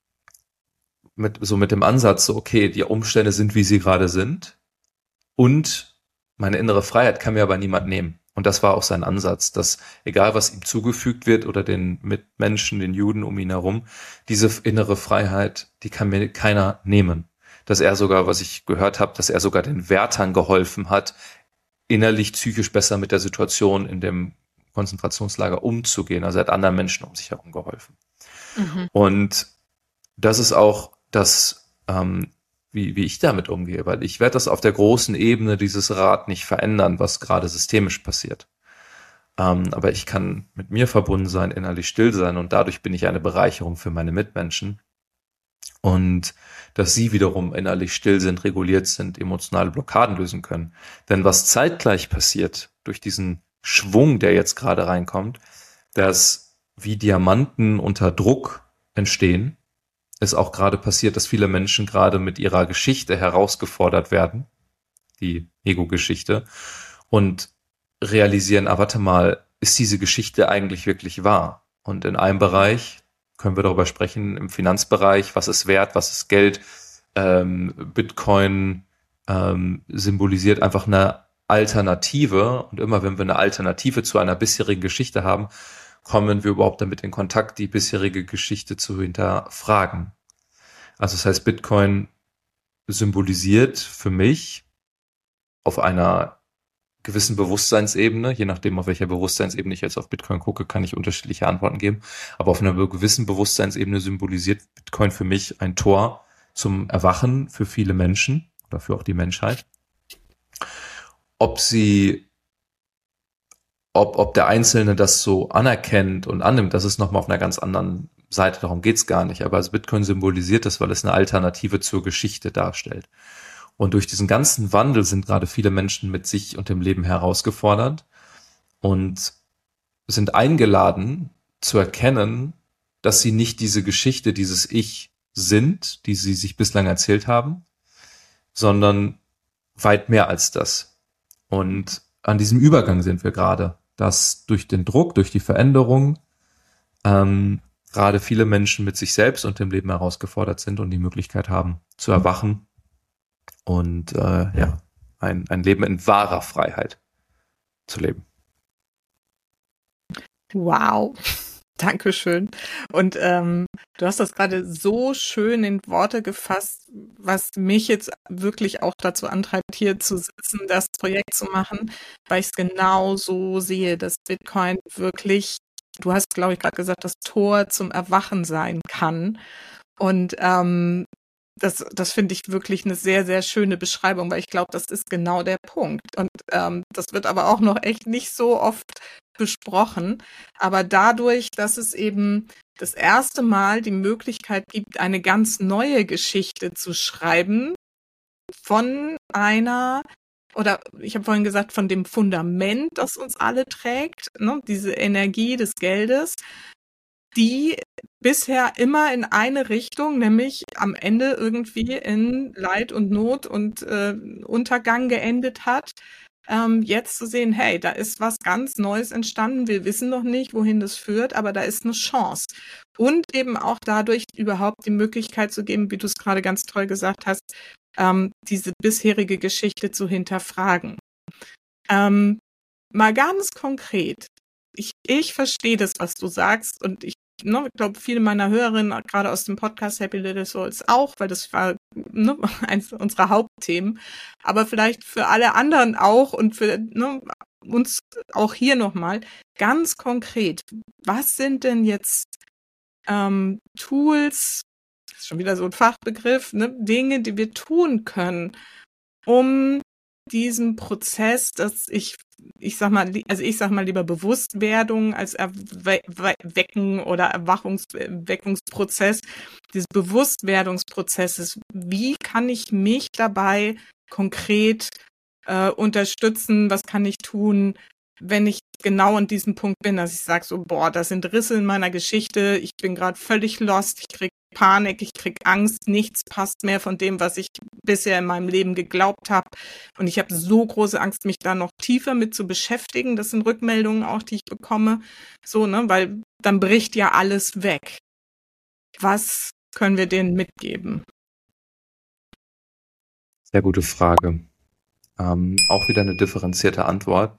mit so mit dem Ansatz, so okay, die Umstände sind, wie sie gerade sind, und meine innere Freiheit kann mir aber niemand nehmen. Und das war auch sein Ansatz, dass egal was ihm zugefügt wird oder den Mitmenschen, den Juden um ihn herum, diese innere Freiheit, die kann mir keiner nehmen. Dass er sogar, was ich gehört habe, dass er sogar den Wärtern geholfen hat, innerlich psychisch besser mit der Situation in dem Konzentrationslager umzugehen. Also er hat anderen Menschen um sich herum geholfen. Mhm. Und das ist auch das, ähm, wie, wie ich damit umgehe, weil ich werde das auf der großen Ebene, dieses Rad, nicht verändern, was gerade systemisch passiert. Ähm, aber ich kann mit mir verbunden sein, innerlich still sein, und dadurch bin ich eine Bereicherung für meine Mitmenschen. Und dass sie wiederum innerlich still sind, reguliert sind, emotionale Blockaden lösen können. Denn was zeitgleich passiert durch diesen Schwung, der jetzt gerade reinkommt, dass wie Diamanten unter Druck entstehen, ist auch gerade passiert, dass viele Menschen gerade mit ihrer Geschichte herausgefordert werden, die Ego-Geschichte, und realisieren, ah, warte mal, ist diese Geschichte eigentlich wirklich wahr? Und in einem Bereich können wir darüber sprechen, im Finanzbereich, was ist Wert, was ist Geld, ähm, Bitcoin ähm, symbolisiert einfach eine Alternative. Und immer wenn wir eine Alternative zu einer bisherigen Geschichte haben, kommen wir überhaupt damit in Kontakt, die bisherige Geschichte zu hinterfragen. Also das heißt, Bitcoin symbolisiert für mich auf einer gewissen Bewusstseinsebene, je nachdem, auf welcher Bewusstseinsebene ich jetzt auf Bitcoin gucke, kann ich unterschiedliche Antworten geben. Aber auf einer gewissen Bewusstseinsebene symbolisiert Bitcoin für mich ein Tor zum Erwachen für viele Menschen oder für auch die Menschheit. Ob sie, ob, ob der Einzelne das so anerkennt und annimmt, das ist nochmal auf einer ganz anderen Seite, darum geht's gar nicht. Aber als Bitcoin symbolisiert das, weil es eine Alternative zur Geschichte darstellt. Und durch diesen ganzen Wandel sind gerade viele Menschen mit sich und dem Leben herausgefordert und sind eingeladen zu erkennen, dass sie nicht diese Geschichte, dieses Ich sind, die sie sich bislang erzählt haben, sondern weit mehr als das. Und an diesem Übergang sind wir gerade, dass durch den Druck, durch die Veränderung ähm, gerade viele Menschen mit sich selbst und dem Leben herausgefordert sind und die Möglichkeit haben zu erwachen und äh, ja, ein, ein Leben in wahrer Freiheit zu leben. Wow, Dankeschön. Und ähm, du hast das gerade so schön in Worte gefasst, was mich jetzt wirklich auch dazu antreibt, hier zu sitzen, das Projekt zu machen, weil ich es genau so sehe, dass Bitcoin wirklich, du hast, glaube ich, gerade gesagt, das Tor zum Erwachen sein kann. Und ähm, Das, das finde ich wirklich eine sehr, sehr schöne Beschreibung, weil ich glaube, das ist genau der Punkt. Und ähm, das wird aber auch noch echt nicht so oft besprochen. Aber dadurch, dass es eben das erste Mal die Möglichkeit gibt, eine ganz neue Geschichte zu schreiben von einer, oder ich habe vorhin gesagt, von dem Fundament, das uns alle trägt, ne, diese Energie des Geldes, die bisher immer in eine Richtung, nämlich am Ende irgendwie in Leid und Not und äh, Untergang geendet hat, ähm, jetzt zu sehen, hey, da ist was ganz Neues entstanden, wir wissen noch nicht, wohin das führt, aber da ist eine Chance. Und eben auch dadurch überhaupt die Möglichkeit zu geben, wie du es gerade ganz toll gesagt hast, ähm, diese bisherige Geschichte zu hinterfragen. Ähm, mal ganz konkret. Ich, ich verstehe das, was du sagst, und ich, ne, ich glaube, viele meiner Hörerinnen, gerade aus dem Podcast Happy Little Souls auch, weil das war ne, eins unserer Hauptthemen, aber vielleicht für alle anderen auch und für ne, uns auch hier nochmal ganz konkret, was sind denn jetzt ähm, Tools, das ist schon wieder so ein Fachbegriff, ne, Dinge, die wir tun können, um diesen Prozess, dass ich, ich sag mal, also ich sag mal lieber Bewusstwerdung als Erwecken oder Erwachungsprozess, dieses Bewusstwerdungsprozesses, wie kann ich mich dabei konkret äh, unterstützen, was kann ich tun, wenn ich genau an diesem Punkt bin, dass ich sage so, boah, das sind Risse in meiner Geschichte, ich bin gerade völlig lost, ich krieg Panik, ich krieg Angst, nichts passt mehr von dem, was ich bisher in meinem Leben geglaubt habe. Und ich habe so große Angst, mich da noch tiefer mit zu beschäftigen. Das sind Rückmeldungen auch, die ich bekomme. So, ne, weil dann bricht ja alles weg. Was können wir denen mitgeben? Sehr gute Frage. Ähm, auch wieder eine differenzierte Antwort.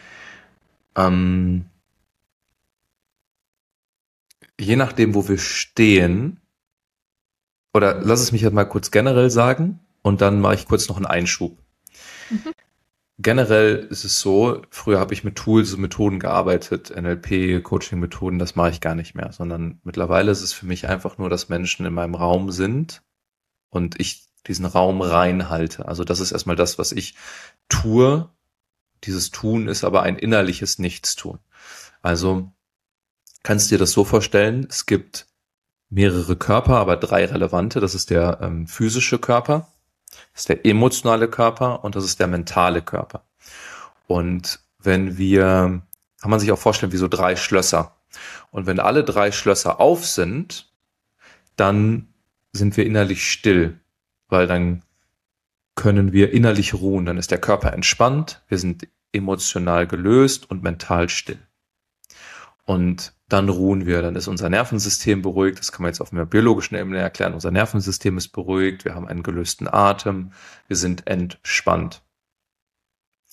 Ähm, je nachdem, wo wir stehen, oder lass es mich halt mal kurz generell sagen und dann mache ich kurz noch einen Einschub. Mhm. Generell ist es so, früher habe ich mit Tools und Methoden gearbeitet, N L P, Coaching-Methoden, das mache ich gar nicht mehr, sondern mittlerweile ist es für mich einfach nur, dass Menschen in meinem Raum sind und ich diesen Raum reinhalte. Also das ist erstmal das, was ich tue. Dieses Tun ist aber ein innerliches Nichtstun. Also kannst du dir das so vorstellen, es gibt mehrere Körper, aber drei relevante. Das ist der ähm, physische Körper, das ist der emotionale Körper und das ist der mentale Körper. Und wenn wir, kann man sich auch vorstellen, wie so drei Schlösser. Und wenn alle drei Schlösser auf sind, dann sind wir innerlich still, weil dann können wir innerlich ruhen. Dann ist der Körper entspannt, wir sind emotional gelöst und mental still. Und dann ruhen wir, dann ist unser Nervensystem beruhigt, das kann man jetzt auf einer biologischen Ebene erklären, unser Nervensystem ist beruhigt, wir haben einen gelösten Atem, wir sind entspannt.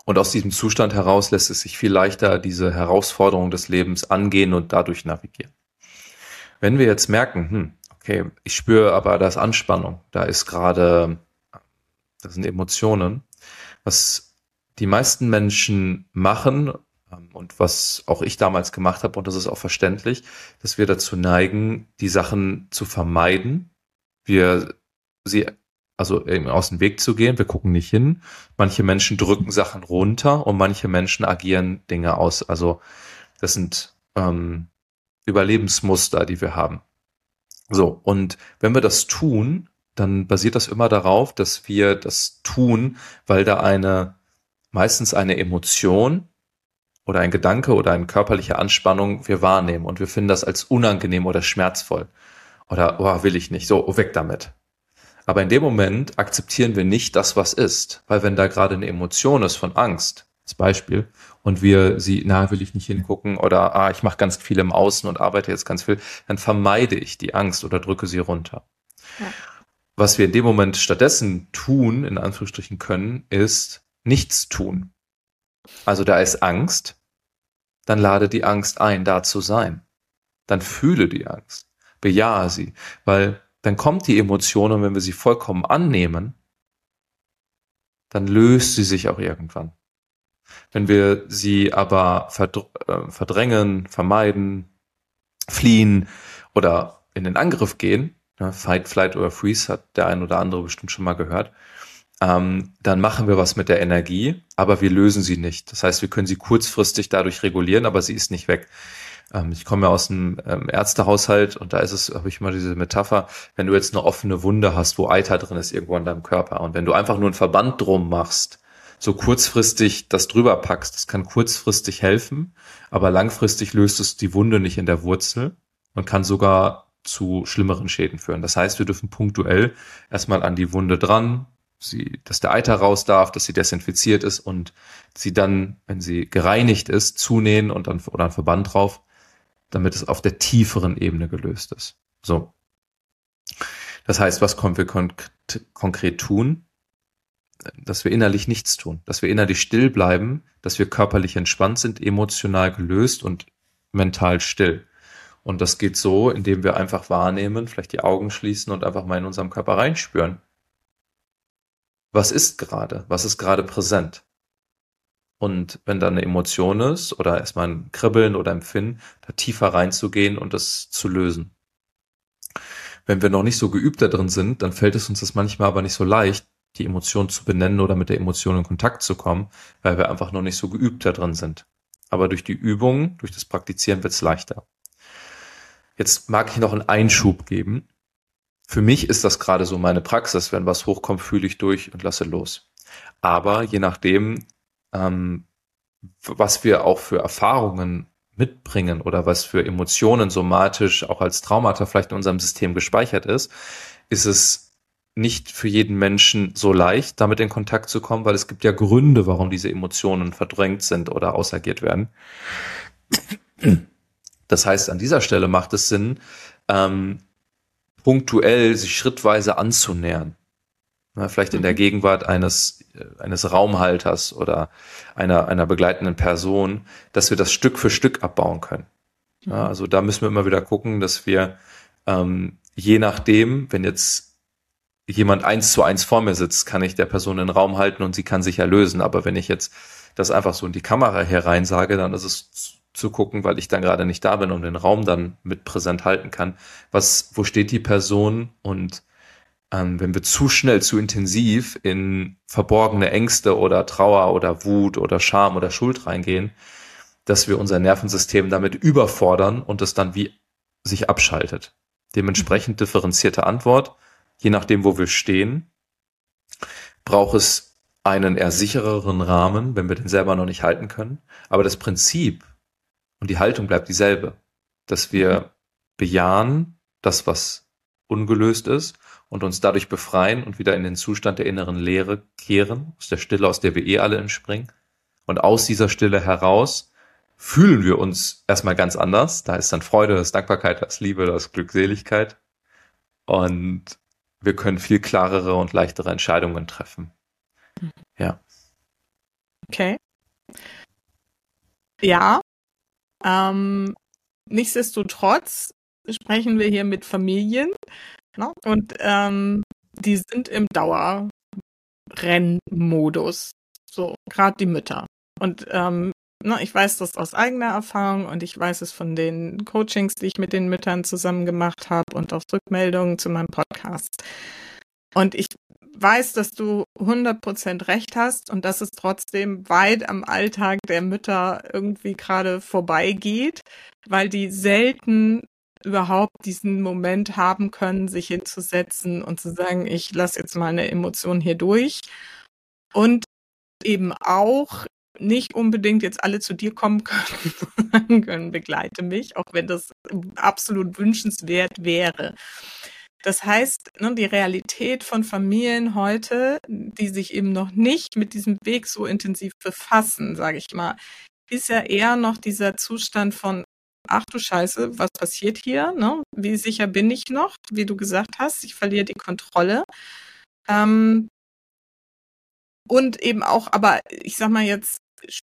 Und aus diesem Zustand heraus lässt es sich viel leichter diese Herausforderung des Lebens angehen und dadurch navigieren. Wenn wir jetzt merken, hm, okay, ich spüre aber, da ist Anspannung, da ist gerade, das sind Emotionen, was die meisten Menschen machen ähm, und was auch ich damals gemacht habe, und das ist auch verständlich, dass wir dazu neigen, die Sachen zu vermeiden, wir sie also eben aus dem Weg zu gehen, wir gucken nicht hin. Manche Menschen drücken Sachen runter und manche Menschen agieren Dinge aus. Also das sind ähm, Überlebensmuster, die wir haben. So, und wenn wir das tun, dann basiert das immer darauf, dass wir das tun, weil da eine, meistens eine Emotion oder ein Gedanke oder eine körperliche Anspannung wir wahrnehmen und wir finden das als unangenehm oder schmerzvoll. Oder, oh, will ich nicht, so, oh, weg damit. Aber in dem Moment akzeptieren wir nicht das, was ist. Weil wenn da gerade eine Emotion ist von Angst, als Beispiel, und wir sie, na, will ich nicht hingucken oder, ah, ich mache ganz viel im Außen und arbeite jetzt ganz viel, dann vermeide ich die Angst oder drücke sie runter. Ja. Was wir in dem Moment stattdessen tun, in Anführungsstrichen können, ist nichts tun. Also da ist Angst, dann lade die Angst ein, da zu sein. Dann fühle die Angst, bejahe sie, weil dann kommt die Emotion und wenn wir sie vollkommen annehmen, dann löst sie sich auch irgendwann. Wenn wir sie aber verdrängen, vermeiden, fliehen oder in den Angriff gehen, ne, Fight, Flight oder Freeze hat der ein oder andere bestimmt schon mal gehört, ähm, dann machen wir was mit der Energie, aber wir lösen sie nicht. Das heißt, wir können sie kurzfristig dadurch regulieren, aber sie ist nicht weg. Ähm, ich komme ja aus einem ähm, Ärztehaushalt und da ist es, habe ich immer diese Metapher, wenn du jetzt eine offene Wunde hast, wo Eiter drin ist irgendwo in deinem Körper und wenn du einfach nur einen Verband drum machst, so kurzfristig das drüber packst, das kann kurzfristig helfen, aber langfristig löst es die Wunde nicht in der Wurzel und kann sogar zu schlimmeren Schäden führen. Das heißt, wir dürfen punktuell erstmal an die Wunde dran, sie, dass der Eiter raus darf, dass sie desinfiziert ist und sie dann, wenn sie gereinigt ist, zunähen und dann oder ein Verband drauf, damit es auf der tieferen Ebene gelöst ist. So. Das heißt, was können wir konk- konkret tun? Dass wir innerlich nichts tun, dass wir innerlich still bleiben, dass wir körperlich entspannt sind, emotional gelöst und mental still. Und das geht so, indem wir einfach wahrnehmen, vielleicht die Augen schließen und einfach mal in unserem Körper reinspüren. Was ist gerade? Was ist gerade präsent? Und wenn da eine Emotion ist oder erstmal ein Kribbeln oder Empfinden, da tiefer reinzugehen und das zu lösen. Wenn wir noch nicht so geübt da drin sind, dann fällt es uns das manchmal aber nicht so leicht, die Emotion zu benennen oder mit der Emotion in Kontakt zu kommen, weil wir einfach noch nicht so geübt da drin sind. Aber durch die Übung, durch das Praktizieren wird es leichter. Jetzt mag ich noch einen Einschub geben. Für mich ist das gerade so meine Praxis. Wenn was hochkommt, fühle ich durch und lasse los. Aber je nachdem, ähm, was wir auch für Erfahrungen mitbringen oder was für Emotionen somatisch auch als Traumata vielleicht in unserem System gespeichert ist, ist es nicht für jeden Menschen so leicht, damit in Kontakt zu kommen, weil es gibt ja Gründe, warum diese Emotionen verdrängt sind oder ausagiert werden. Das heißt, an dieser Stelle macht es Sinn, ähm, punktuell sich schrittweise anzunähern. Ja, vielleicht in der Gegenwart eines, eines Raumhalters oder einer, einer begleitenden Person, dass wir das Stück für Stück abbauen können. Ja, also da müssen wir immer wieder gucken, dass wir ähm, je nachdem, wenn jetzt jemand eins zu eins vor mir sitzt, kann ich der Person in den Raum halten und sie kann sich ja lösen. Aber wenn ich jetzt das einfach so in die Kamera herein sage, dann ist es zu gucken, weil ich dann gerade nicht da bin und den Raum dann mit präsent halten kann. Was, wo steht die Person? Und ähm, wenn wir zu schnell, zu intensiv in verborgene Ängste oder Trauer oder Wut oder Scham oder Schuld reingehen, dass wir unser Nervensystem damit überfordern und es dann wie sich abschaltet. Dementsprechend differenzierte Antwort. Je nachdem, wo wir stehen, braucht es einen eher sichereren Rahmen, wenn wir den selber noch nicht halten können. Aber das Prinzip und die Haltung bleibt dieselbe, dass wir bejahen das, was ungelöst ist und uns dadurch befreien und wieder in den Zustand der inneren Leere kehren, aus der Stille, aus der wir eh alle entspringen. Und aus dieser Stille heraus fühlen wir uns erstmal ganz anders. Da ist dann Freude, da ist Dankbarkeit, da ist Liebe, da ist Glückseligkeit. Und wir können viel klarere und leichtere Entscheidungen treffen. Ja. Okay. Ja, ähm, nichtsdestotrotz sprechen wir hier mit Familien, ne? Und ähm, die sind im Dauerrennmodus, so gerade die Mütter. Und ähm, ne, ich weiß das aus eigener Erfahrung und ich weiß es von den Coachings, die ich mit den Müttern zusammen gemacht habe und aus Rückmeldungen zu meinem Podcast. Und ich weiß, dass du hundert Prozent recht hast und dass es trotzdem weit am Alltag der Mütter irgendwie gerade vorbeigeht, weil die selten überhaupt diesen Moment haben können, sich hinzusetzen und zu sagen, ich lasse jetzt mal eine Emotion hier durch. Und eben auch nicht unbedingt jetzt alle zu dir kommen können und sagen können, begleite mich, auch wenn das absolut wünschenswert wäre. Das heißt, ne, die Realität von Familien heute, die sich eben noch nicht mit diesem Weg so intensiv befassen, sage ich mal, ist ja eher noch dieser Zustand von, ach du Scheiße, was passiert hier? Ne? Wie sicher bin ich noch? Wie du gesagt hast, ich verliere die Kontrolle. Ähm, und eben auch, aber ich sag mal jetzt,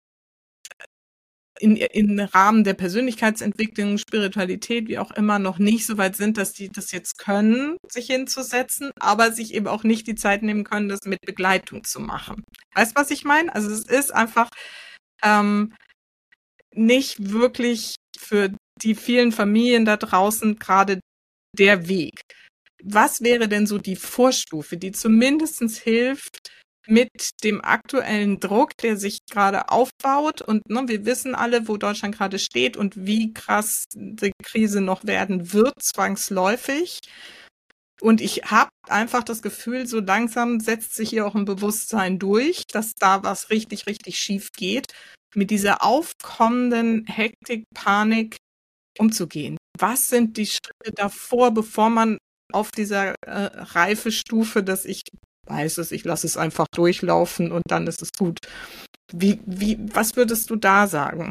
in, in Rahmen der Persönlichkeitsentwicklung, Spiritualität, wie auch immer, noch nicht so weit sind, dass die das jetzt können, sich hinzusetzen, aber sich eben auch nicht die Zeit nehmen können, das mit Begleitung zu machen. Weißt du, was ich meine? Also es ist einfach ähm, nicht wirklich für die vielen Familien da draußen gerade der Weg. Was wäre denn so die Vorstufe, die zumindest hilft, mit dem aktuellen Druck, der sich gerade aufbaut und ne, wir wissen alle, wo Deutschland gerade steht und wie krass die Krise noch werden wird, zwangsläufig. Und ich habe einfach das Gefühl, so langsam setzt sich hier auch ein Bewusstsein durch, dass da was richtig, richtig schief geht, mit dieser aufkommenden Hektik, Panik umzugehen. Was sind die Schritte davor, bevor man auf dieser äh, Reifestufe, dass ich weiß es, ich lasse es einfach durchlaufen und dann ist es gut. Wie, wie, was würdest du da sagen?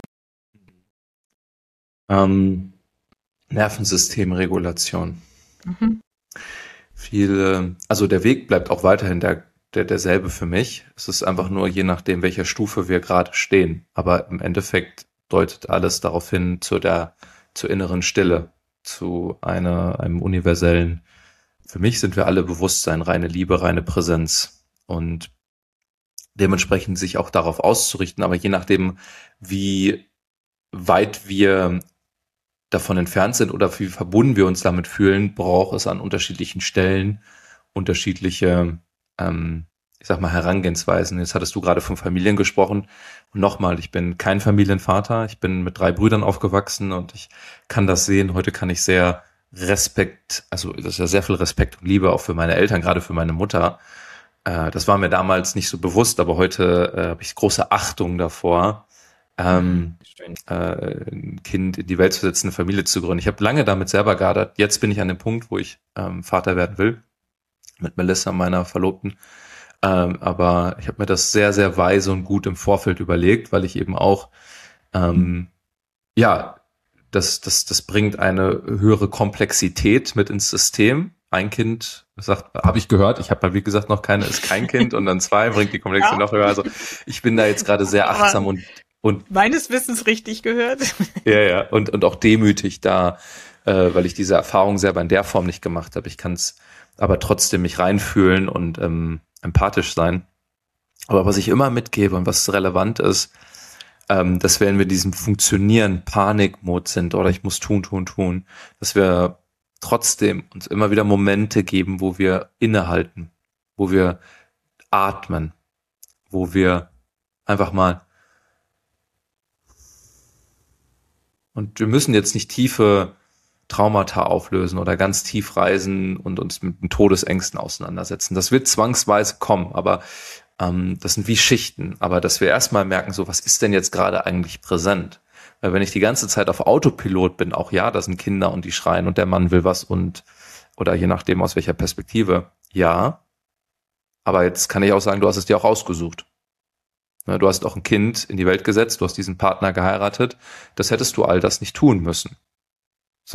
Ähm, Nervensystemregulation. Mhm. Viele, also der Weg bleibt auch weiterhin der, der, derselbe für mich. Es ist einfach nur je nachdem, welcher Stufe wir gerade stehen. Aber im Endeffekt deutet alles darauf hin zu der, zur inneren Stille, zu einer, einem universellen. Für mich sind wir alle Bewusstsein, reine Liebe, reine Präsenz und dementsprechend sich auch darauf auszurichten. Aber je nachdem, wie weit wir davon entfernt sind oder wie verbunden wir uns damit fühlen, braucht es an unterschiedlichen Stellen unterschiedliche, ähm, ich sag mal, Herangehensweisen. Jetzt hattest du gerade von Familien gesprochen. Und nochmal, ich bin kein Familienvater. Ich bin mit drei Brüdern aufgewachsen und ich kann das sehen. Heute kann ich sehr Respekt, also das ist ja sehr viel Respekt und Liebe auch für meine Eltern, gerade für meine Mutter. Äh, das war mir damals nicht so bewusst, aber heute äh, habe ich große Achtung davor, ähm, äh, ein Kind in die Welt zu setzen, eine Familie zu gründen. Ich habe lange damit selber gehadert. Jetzt bin ich an dem Punkt, wo ich ähm, Vater werden will, mit Melissa, meiner Verlobten. Ähm, aber ich habe mir das sehr, sehr weise und gut im Vorfeld überlegt, weil ich eben auch ähm, ja Das, das, das bringt eine höhere Komplexität mit ins System. Ein Kind sagt, habe ich gehört, ich habe mal wie gesagt noch keine, ist kein Kind und dann zwei bringt die Komplexität ja noch höher. Also ich bin da jetzt gerade sehr achtsam und und meines Wissens richtig gehört. Ja, ja, und und auch demütig da, äh, weil ich diese Erfahrung selber in der Form nicht gemacht habe. Ich kann es aber trotzdem mich reinfühlen und ähm, empathisch sein. Aber was ich immer mitgebe und was relevant ist, Ähm, dass wenn wir in diesem Funktionieren, Panikmod sind oder ich muss tun, tun, tun, dass wir trotzdem uns immer wieder Momente geben, wo wir innehalten, wo wir atmen, wo wir einfach mal und wir müssen jetzt nicht tiefe Traumata auflösen oder ganz tief reisen und uns mit den Todesängsten auseinandersetzen. Das wird zwangsweise kommen, aber ähm, das sind wie Schichten. Aber dass wir erstmal merken, so was ist denn jetzt gerade eigentlich präsent? Weil wenn ich die ganze Zeit auf Autopilot bin, auch ja, das sind Kinder und die schreien und der Mann will was und oder je nachdem aus welcher Perspektive, ja. Aber jetzt kann ich auch sagen, du hast es dir auch ausgesucht. Du hast auch ein Kind in die Welt gesetzt, du hast diesen Partner geheiratet. Das hättest du all das nicht tun müssen. So,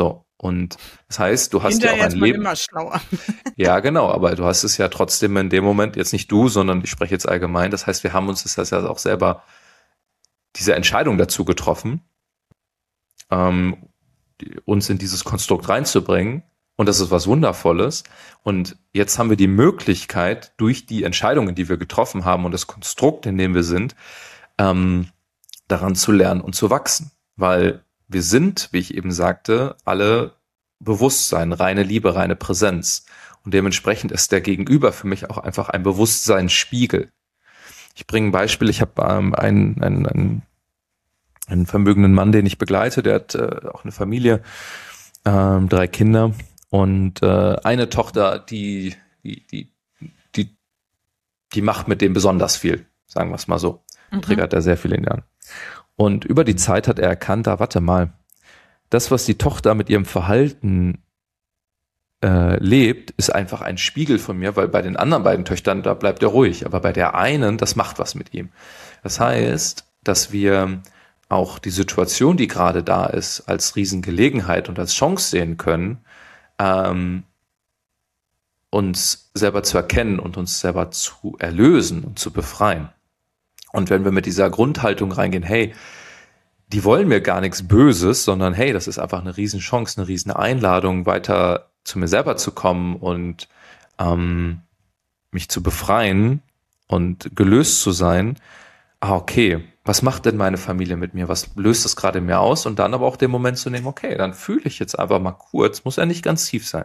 Und das heißt, du hast Hinterher ja auch ein ist man Leben. immer schlauer. Ja, genau, aber du hast es ja trotzdem in dem Moment, jetzt nicht du, sondern ich spreche jetzt allgemein. Das heißt, wir haben uns das ja auch selber diese Entscheidung dazu getroffen, ähm, die, uns in dieses Konstrukt reinzubringen. Und das ist was Wundervolles. Und jetzt haben wir die Möglichkeit, durch die Entscheidungen, die wir getroffen haben und das Konstrukt, in dem wir sind, ähm, daran zu lernen und zu wachsen. Weil wir sind, wie ich eben sagte, alle Bewusstsein, reine Liebe, reine Präsenz. Und dementsprechend ist der Gegenüber für mich auch einfach ein Bewusstseinsspiegel. Ich bringe ein Beispiel. Ich habe ähm, einen, einen, einen, einen vermögenden Mann, den ich begleite. Der hat äh, auch eine Familie, ähm, drei Kinder und äh, eine Tochter, die, die, die, die, die macht mit dem besonders viel, sagen wir es mal so. Mhm. Triggert er sehr viel in an. Und über die Zeit hat er erkannt, da warte mal, das, was die Tochter mit ihrem Verhalten äh, lebt, ist einfach ein Spiegel von mir, weil bei den anderen beiden Töchtern, da bleibt er ruhig. Aber bei der einen, das macht was mit ihm. Das heißt, dass wir auch die Situation, die gerade da ist, als Riesengelegenheit und als Chance sehen können, ähm, uns selber zu erkennen und uns selber zu erlösen und zu befreien. Und wenn wir mit dieser Grundhaltung reingehen, hey, die wollen mir gar nichts Böses, sondern hey, das ist einfach eine Riesenchance, eine riesen Einladung, weiter zu mir selber zu kommen und ähm, mich zu befreien und gelöst zu sein. Ah, okay, was macht denn meine Familie mit mir? Was löst das gerade in mir aus? Und dann aber auch den Moment zu nehmen, okay, dann fühle ich jetzt einfach mal kurz, muss ja nicht ganz tief sein.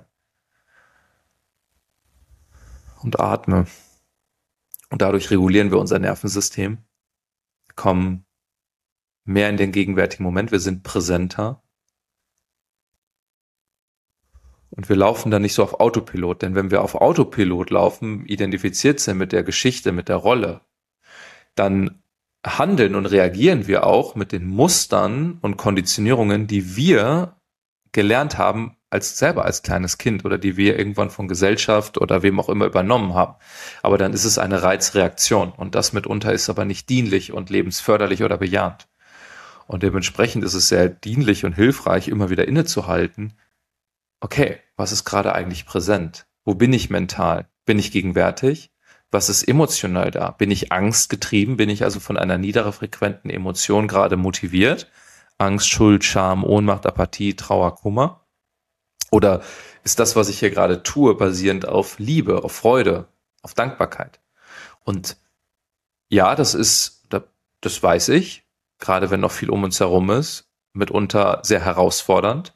Und atme. Und dadurch regulieren wir unser Nervensystem, kommen mehr in den gegenwärtigen Moment, wir sind präsenter. Und wir laufen dann nicht so auf Autopilot, denn wenn wir auf Autopilot laufen, identifiziert sind mit der Geschichte, mit der Rolle, dann handeln und reagieren wir auch mit den Mustern und Konditionierungen, die wir gelernt haben, als selber als kleines Kind oder die wir irgendwann von Gesellschaft oder wem auch immer übernommen haben. Aber dann ist es eine Reizreaktion und das mitunter ist aber nicht dienlich und lebensförderlich oder bejahend. Und dementsprechend ist es sehr dienlich und hilfreich, immer wieder innezuhalten. Okay, was ist gerade eigentlich präsent? Wo bin ich mental? Bin ich gegenwärtig? Was ist emotional da? Bin ich angstgetrieben? Bin ich also von einer niederen frequenten Emotion gerade motiviert? Angst, Schuld, Scham, Ohnmacht, Apathie, Trauer, Kummer? Oder ist das, was ich hier gerade tue, basierend auf Liebe, auf Freude, auf Dankbarkeit? Und ja, das ist, das weiß ich, gerade wenn noch viel um uns herum ist, mitunter sehr herausfordernd.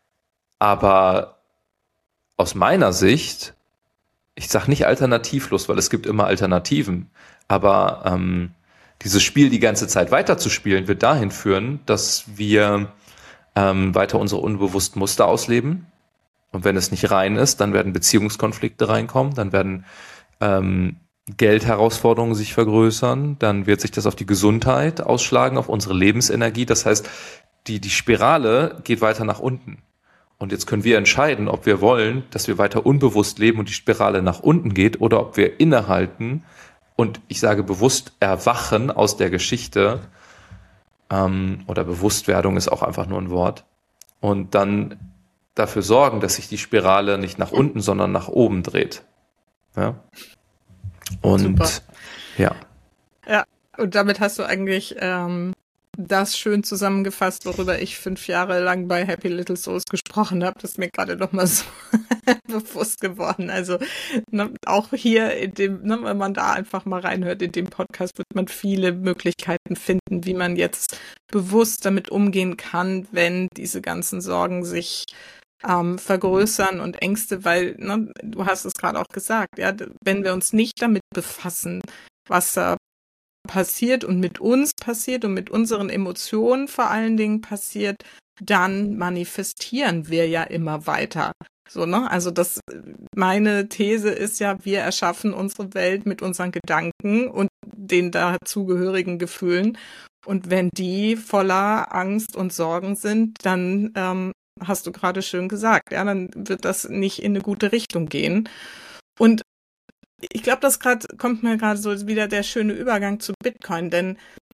Aber aus meiner Sicht, ich sage nicht alternativlos, weil es gibt immer Alternativen, aber ähm, dieses Spiel die ganze Zeit weiterzuspielen, wird dahin führen, dass wir ähm, weiter unsere unbewussten Muster ausleben. Und wenn es nicht rein ist, dann werden Beziehungskonflikte reinkommen, dann werden ähm, Geldherausforderungen sich vergrößern, dann wird sich das auf die Gesundheit ausschlagen, auf unsere Lebensenergie. Das heißt, die, die Spirale geht weiter nach unten. Und jetzt können wir entscheiden, ob wir wollen, dass wir weiter unbewusst leben und die Spirale nach unten geht oder ob wir innehalten und ich sage bewusst erwachen aus der Geschichte ähm, oder Bewusstwerdung ist auch einfach nur ein Wort und dann dafür sorgen, dass sich die Spirale nicht nach unten, sondern nach oben dreht. Ja. Und Super. ja. Ja, und damit hast du eigentlich ähm, das schön zusammengefasst, worüber ich fünf Jahre lang bei Happy Little Souls gesprochen habe. Das ist mir gerade noch mal so bewusst geworden. Also ne, auch hier, in dem, ne, wenn man da einfach mal reinhört, in dem Podcast wird man viele Möglichkeiten finden, wie man jetzt bewusst damit umgehen kann, wenn diese ganzen Sorgen sich ähm, vergrößern und Ängste, weil ne, du hast es gerade auch gesagt, ja, wenn wir uns nicht damit befassen, was da passiert und mit uns passiert und mit unseren Emotionen vor allen Dingen passiert, dann manifestieren wir ja immer weiter. So, ne? Also das, meine These ist ja, wir erschaffen unsere Welt mit unseren Gedanken und den dazugehörigen Gefühlen. Und wenn die voller Angst und Sorgen sind, dann ähm, hast du gerade schön gesagt, ja, dann wird das nicht in eine gute Richtung gehen. Und ich glaube, das grad, kommt mir gerade so wieder der schöne Übergang zu Bitcoin, denn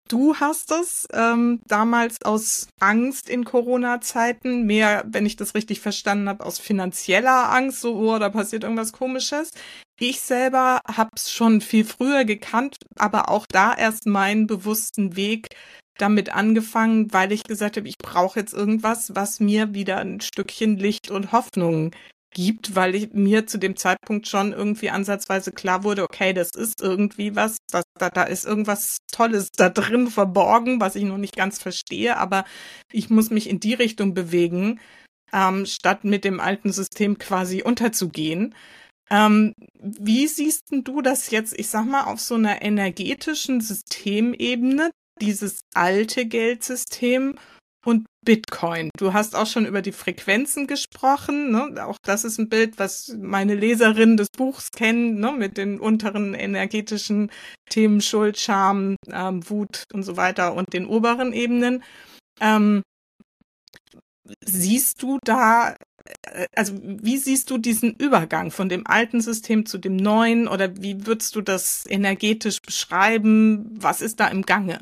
Du hast es ähm, damals aus Angst in Corona-Zeiten, mehr, wenn ich das richtig verstanden habe, aus finanzieller Angst, so, oh, da passiert irgendwas Komisches. Ich selber habe es schon viel früher gekannt, aber auch da erst meinen bewussten Weg damit angefangen, weil ich gesagt habe, ich brauche jetzt irgendwas, was mir wieder ein Stückchen Licht und Hoffnung gibt, weil ich mir zu dem Zeitpunkt schon irgendwie ansatzweise klar wurde, okay, das ist irgendwie was, das, da, da ist irgendwas Tolles da drin verborgen, was ich noch nicht ganz verstehe, aber ich muss mich in die Richtung bewegen, ähm, statt mit dem alten System quasi unterzugehen. Ähm, wie siehst denn du das jetzt, ich sag mal, auf so einer energetischen Systemebene, dieses alte Geldsystem und Bitcoin? Du hast auch schon über die Frequenzen gesprochen, ne? Auch das ist ein Bild, was meine Leserinnen des Buchs kennen, ne? Mit den unteren energetischen Themen Schuld, Scham, ähm, Wut und so weiter und den oberen Ebenen. Ähm, siehst du da, äh, also wie siehst du diesen Übergang von dem alten System zu dem neuen, oder wie würdest du das energetisch beschreiben? Was ist da im Gange?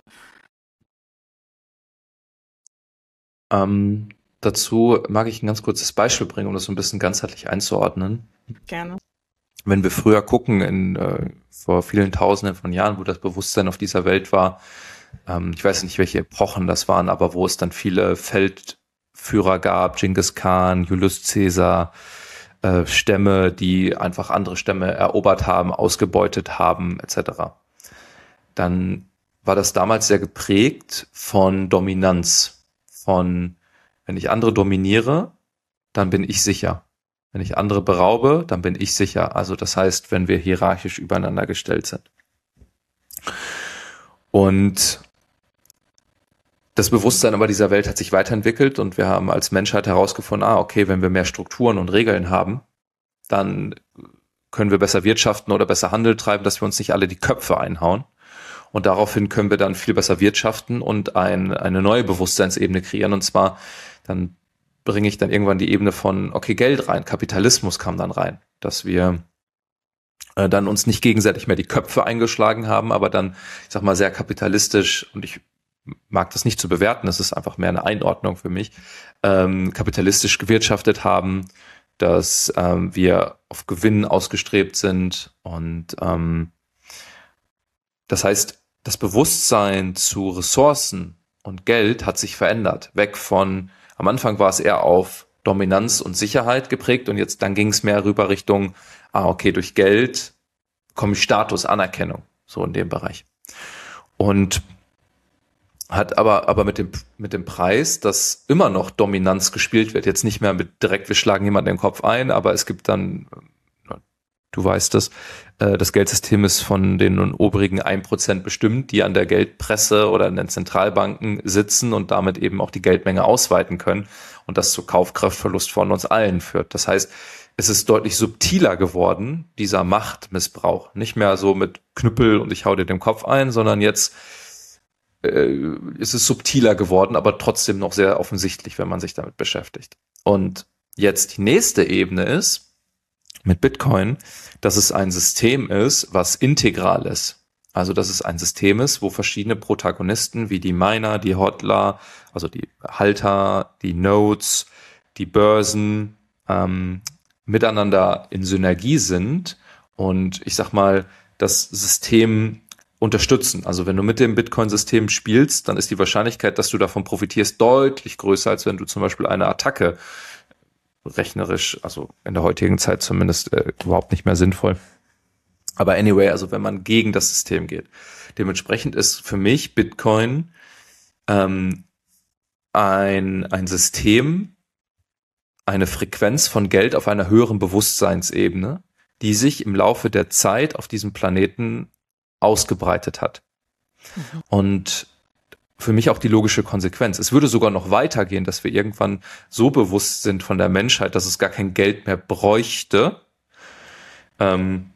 Ähm, dazu mag ich ein ganz kurzes Beispiel bringen, um das so ein bisschen ganzheitlich einzuordnen. Gerne. Wenn wir früher gucken, in, äh, vor vielen Tausenden von Jahren, wo das Bewusstsein auf dieser Welt war, ähm, ich weiß nicht, welche Epochen das waren, aber wo es dann viele Feldführer gab, Genghis Khan, Julius Caesar, äh, Stämme, die einfach andere Stämme erobert haben, ausgebeutet haben, et cetera. Dann war das damals sehr geprägt von Dominanz, von wenn ich andere dominiere, dann bin ich sicher. Wenn ich andere beraube, dann bin ich sicher. Also das heißt, wenn wir hierarchisch übereinander gestellt sind. Und das Bewusstsein aber dieser Welt hat sich weiterentwickelt und wir haben als Menschheit herausgefunden, ah, okay, wenn wir mehr Strukturen und Regeln haben, dann können wir besser wirtschaften oder besser Handel treiben, dass wir uns nicht alle die Köpfe einhauen. Und daraufhin können wir dann viel besser wirtschaften und ein, eine neue Bewusstseinsebene kreieren. Und zwar, dann bringe ich dann irgendwann die Ebene von, okay, Geld rein, Kapitalismus kam dann rein, dass wir äh, dann uns nicht gegenseitig mehr die Köpfe eingeschlagen haben, aber dann, ich sag mal, sehr kapitalistisch, und ich mag das nicht zu bewerten, das ist einfach mehr eine Einordnung für mich, ähm, kapitalistisch gewirtschaftet haben, dass ähm, wir auf Gewinn ausgestrebt sind und ähm, das heißt, das Bewusstsein zu Ressourcen und Geld hat sich verändert. Weg von, am Anfang war es eher auf Dominanz und Sicherheit geprägt und jetzt dann ging es mehr rüber Richtung, ah, okay, durch Geld bekomme ich Status, Anerkennung, so in dem Bereich. Und hat aber, aber mit dem, mit dem Preis, dass immer noch Dominanz gespielt wird. Jetzt nicht mehr mit direkt, wir schlagen jemanden den Kopf ein, aber es gibt dann, du weißt es, das Geldsystem ist von den obrigen ein Prozent bestimmt, die an der Geldpresse oder in den Zentralbanken sitzen und damit eben auch die Geldmenge ausweiten können und das zu Kaufkraftverlust von uns allen führt. Das heißt, es ist deutlich subtiler geworden, dieser Machtmissbrauch. Nicht mehr so mit Knüppel und ich hau dir den Kopf ein, sondern jetzt äh, ist es subtiler geworden, aber trotzdem noch sehr offensichtlich, wenn man sich damit beschäftigt. Und jetzt die nächste Ebene ist, mit Bitcoin, dass es ein System ist, was integral ist. Also, dass es ein System ist, wo verschiedene Protagonisten wie die Miner, die Hodler, also die Halter, die Nodes, die Börsen ähm, miteinander in Synergie sind und ich sag mal, das System unterstützen. Also, wenn du mit dem Bitcoin-System spielst, dann ist die Wahrscheinlichkeit, dass du davon profitierst, deutlich größer, als wenn du zum Beispiel eine Attacke rechnerisch, also in der heutigen Zeit zumindest, äh, überhaupt nicht mehr sinnvoll. Aber anyway, also wenn man gegen das System geht. Dementsprechend ist für mich Bitcoin ähm, ein, ein System, eine Frequenz von Geld auf einer höheren Bewusstseinsebene, die sich im Laufe der Zeit auf diesem Planeten ausgebreitet hat. Mhm. Und für mich auch die logische Konsequenz. Es würde sogar noch weitergehen, dass wir irgendwann so bewusst sind von der Menschheit, dass es gar kein Geld mehr bräuchte. Ähm,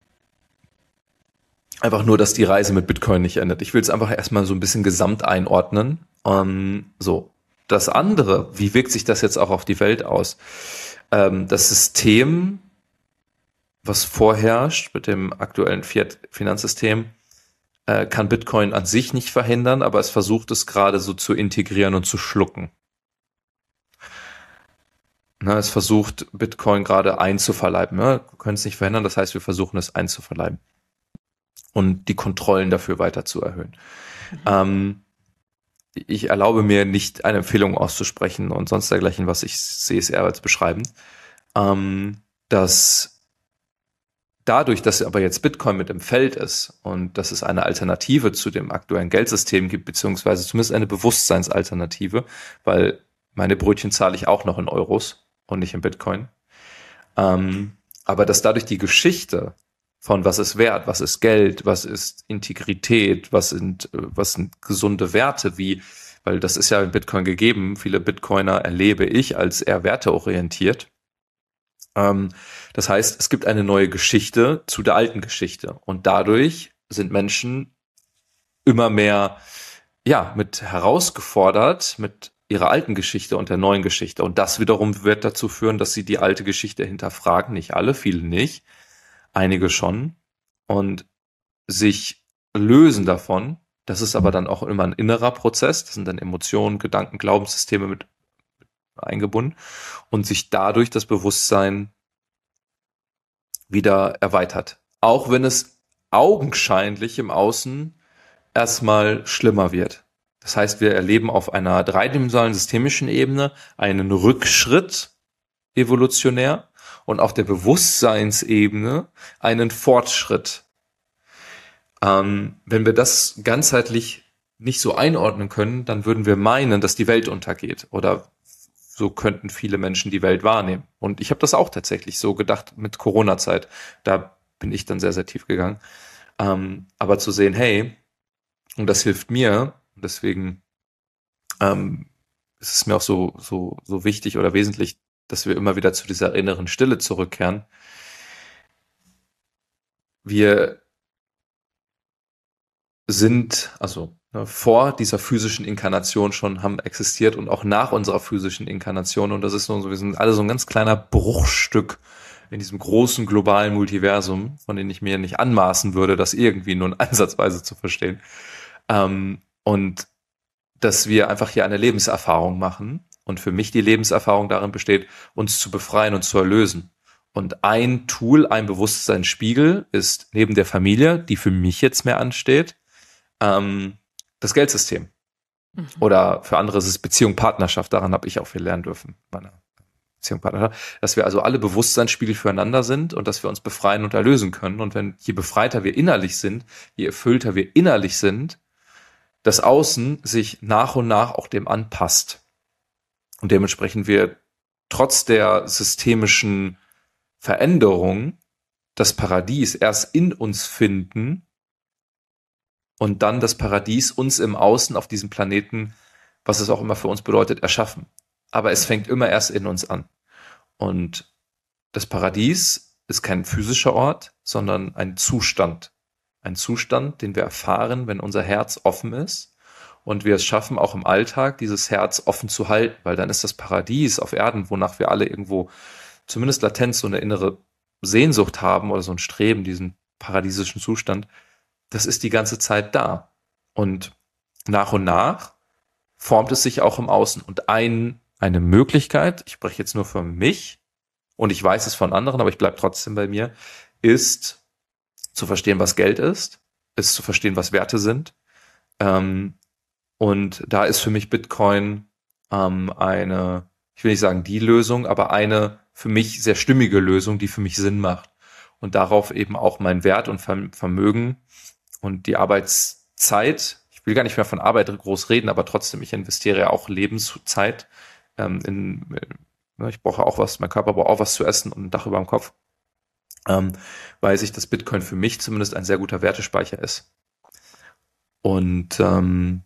einfach nur, dass die Reise mit Bitcoin nicht endet. Ich will es einfach erstmal so ein bisschen gesamt einordnen. Ähm, so. Das andere, wie wirkt sich das jetzt auch auf die Welt aus? Ähm, das System, was vorherrscht mit dem aktuellen Fiat-Finanzsystem, äh, kann Bitcoin an sich nicht verhindern, aber es versucht es gerade so zu integrieren und zu schlucken. Ne, es versucht Bitcoin gerade einzuverleiben. Ne? Wir können es nicht verhindern, das heißt, wir versuchen es einzuverleiben und die Kontrollen dafür weiter zu erhöhen. Mhm. Ähm, ich erlaube mir nicht, eine Empfehlung auszusprechen und sonst dergleichen, was ich sehe, es eher als beschreibend. Ähm, dass dadurch, dass aber jetzt Bitcoin mit im Feld ist und dass es eine Alternative zu dem aktuellen Geldsystem gibt, beziehungsweise zumindest eine Bewusstseinsalternative, weil meine Brötchen zahle ich auch noch in Euros und nicht in Bitcoin. Ähm, aber dass dadurch die Geschichte von was ist Wert, was ist Geld, was ist Integrität, was sind, was sind gesunde Werte, wie, weil das ist ja in Bitcoin gegeben. Viele Bitcoiner erlebe ich als eher werteorientiert. Ähm, das heißt, es gibt eine neue Geschichte zu der alten Geschichte und dadurch sind Menschen immer mehr, ja, mit herausgefordert, mit ihrer alten Geschichte und der neuen Geschichte. Und das wiederum wird dazu führen, dass sie die alte Geschichte hinterfragen. Nicht alle, viele nicht. Einige schon. Und sich lösen davon. Das ist aber dann auch immer ein innerer Prozess. Das sind dann Emotionen, Gedanken, Glaubenssysteme mit eingebunden. Und sich dadurch das Bewusstsein wieder erweitert. Auch wenn es augenscheinlich im Außen erstmal schlimmer wird. Das heißt, wir erleben auf einer dreidimensionalen systemischen Ebene einen Rückschritt evolutionär und auf der Bewusstseinsebene einen Fortschritt. Ähm, wenn wir das ganzheitlich nicht so einordnen können, dann würden wir meinen, dass die Welt untergeht. Oder so könnten viele Menschen die Welt wahrnehmen. Und ich habe das auch tatsächlich so gedacht mit Corona-Zeit. Da bin ich dann sehr, sehr tief gegangen. Ähm, aber zu sehen, hey, und das hilft mir, deswegen ähm, ist es mir auch so, so, so wichtig oder wesentlich, dass wir immer wieder zu dieser inneren Stille zurückkehren. Wir sind, also ne, vor dieser physischen Inkarnation schon haben existiert und auch nach unserer physischen Inkarnation. Und das ist so, wir sind alle so ein ganz kleiner Bruchstück in diesem großen globalen Multiversum, von dem ich mir nicht anmaßen würde, das irgendwie nur ansatzweise zu verstehen. Ähm, und dass wir einfach hier eine Lebenserfahrung machen und für mich die Lebenserfahrung darin besteht, uns zu befreien und zu erlösen. Und ein Tool, ein Bewusstseinsspiegel ist neben der Familie, die für mich jetzt mehr ansteht, ähm, das Geldsystem. Mhm. Oder für andere ist es Beziehung, Partnerschaft, daran habe ich auch viel lernen dürfen. Meine Beziehung, Partnerschaft. Dass wir also alle Bewusstseinsspiegel füreinander sind und dass wir uns befreien und erlösen können. Und wenn je befreiter wir innerlich sind, je erfüllter wir innerlich sind, das Außen sich nach und nach auch dem anpasst. Und dementsprechend wir trotz der systemischen Veränderung das Paradies erst in uns finden und dann das Paradies uns im Außen auf diesem Planeten, was es auch immer für uns bedeutet, erschaffen. Aber es fängt immer erst in uns an. Und das Paradies ist kein physischer Ort, sondern ein Zustand. Ein Zustand, den wir erfahren, wenn unser Herz offen ist und wir es schaffen, auch im Alltag dieses Herz offen zu halten, weil dann ist das Paradies auf Erden, wonach wir alle irgendwo zumindest latent so eine innere Sehnsucht haben oder so ein Streben, diesen paradiesischen Zustand, das ist die ganze Zeit da. Und nach und nach formt es sich auch im Außen. Und ein, eine Möglichkeit, ich spreche jetzt nur für mich und ich weiß es von anderen, aber ich bleibe trotzdem bei mir, ist zu verstehen, was Geld ist, ist zu verstehen, was Werte sind. Ähm, und da ist für mich Bitcoin ähm, eine, ich will nicht sagen die Lösung, aber eine für mich sehr stimmige Lösung, die für mich Sinn macht. Und darauf eben auch mein Wert und Vermögen und die Arbeitszeit, ich will gar nicht mehr von Arbeit groß reden, aber trotzdem, ich investiere ja auch Lebenszeit. Ähm, in, ich brauche auch was, mein Körper braucht auch was zu essen und ein Dach über dem Kopf. Ähm, weiß ich, dass Bitcoin für mich zumindest ein sehr guter Wertespeicher ist. Und ähm,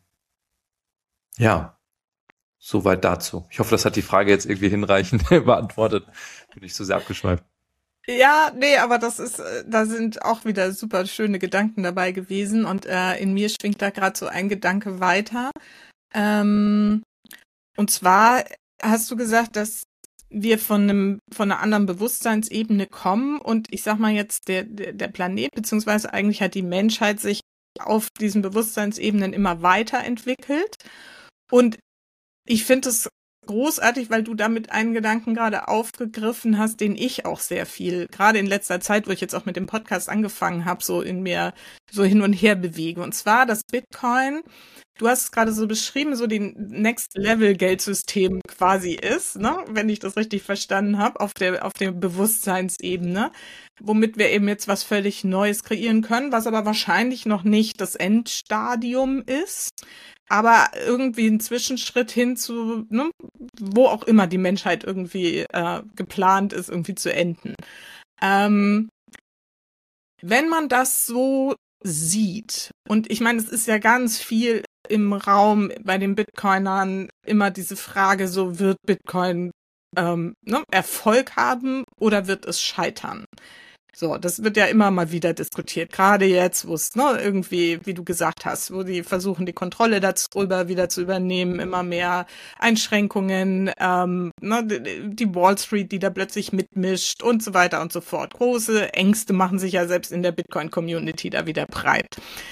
ja, soweit dazu. Ich hoffe, das hat die Frage jetzt irgendwie hinreichend beantwortet. Bin ich so sehr abgeschweift. Ja, nee, aber das ist, da sind auch wieder super schöne Gedanken dabei gewesen und äh, in mir schwingt da gerade so ein Gedanke weiter. Ähm, und zwar hast du gesagt, dass wir von einem von einer anderen Bewusstseinsebene kommen und ich sag mal jetzt der der, der Planet beziehungsweise eigentlich hat die Menschheit sich auf diesen Bewusstseinsebenen immer weiterentwickelt. Und ich finde es großartig, weil du damit einen Gedanken gerade aufgegriffen hast, den ich auch sehr viel, gerade in letzter Zeit, wo ich jetzt auch mit dem Podcast angefangen habe, so in mir so hin und her bewege. Und zwar das Bitcoin, du hast es gerade so beschrieben, so den Next-Level-Geldsystem quasi ist, ne, wenn ich das richtig verstanden habe, auf der, auf der Bewusstseinsebene, womit wir eben jetzt was völlig Neues kreieren können, was aber wahrscheinlich noch nicht das Endstadium ist. Aber irgendwie ein Zwischenschritt hin zu, ne, wo auch immer die Menschheit irgendwie äh, geplant ist, irgendwie zu enden. Ähm, wenn man das so sieht, und ich meine, es ist ja ganz viel im Raum bei den Bitcoinern immer diese Frage, so wird Bitcoin ähm, ne, Erfolg haben oder wird es scheitern? So, das wird ja immer mal wieder diskutiert, gerade jetzt, wo es ne, irgendwie, wie du gesagt hast, wo die versuchen, die Kontrolle darüber wieder zu übernehmen, immer mehr Einschränkungen, ähm, ne, die Wall Street, die da plötzlich mitmischt und so weiter und so fort. Große Ängste machen sich ja selbst in der Bitcoin-Community da wieder breit.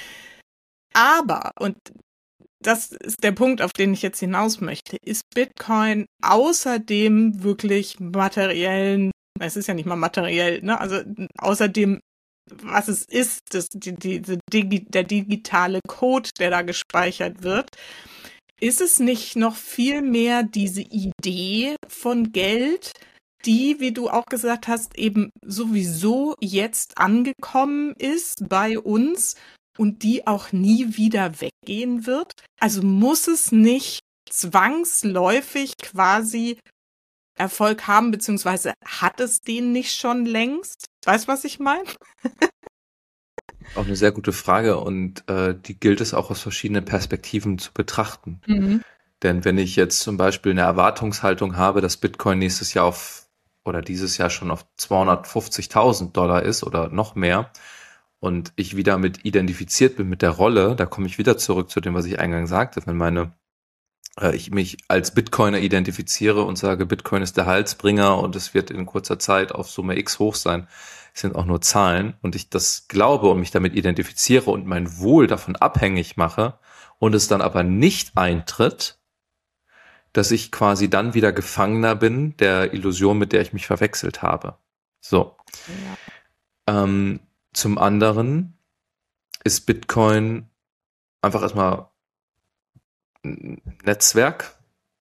Aber, und das ist der Punkt, auf den ich jetzt hinaus möchte, ist Bitcoin außerdem wirklich materiellen, es ist ja nicht mal materiell, ne? Also außerdem, was es ist, das, die, die, die, der digitale Code, der da gespeichert wird, ist es nicht noch viel mehr diese Idee von Geld, die, wie du auch gesagt hast, eben sowieso jetzt angekommen ist bei uns und die auch nie wieder weggehen wird? Also muss es nicht zwangsläufig quasi Erfolg haben, beziehungsweise hat es den nicht schon längst? Weißt du, was ich meine? Auch eine sehr gute Frage und äh, die gilt es auch aus verschiedenen Perspektiven zu betrachten. Mhm. Denn wenn ich jetzt zum Beispiel eine Erwartungshaltung habe, dass Bitcoin nächstes Jahr auf oder dieses Jahr schon auf zweihundertfünfzigtausend Dollar ist oder noch mehr und ich wieder mit identifiziert bin mit der Rolle, da komme ich wieder zurück zu dem, was ich eingangs sagte, wenn meine äh, ich mich als Bitcoiner identifiziere und sage, Bitcoin ist der Heilsbringer und es wird in kurzer Zeit auf Summe X hoch sein, es sind auch nur Zahlen und ich das glaube und mich damit identifiziere und mein Wohl davon abhängig mache und es dann aber nicht eintritt, dass ich quasi dann wieder Gefangener bin der Illusion, mit der ich mich verwechselt habe. So. Ja. Ähm, zum anderen ist Bitcoin einfach erstmal ein Netzwerk.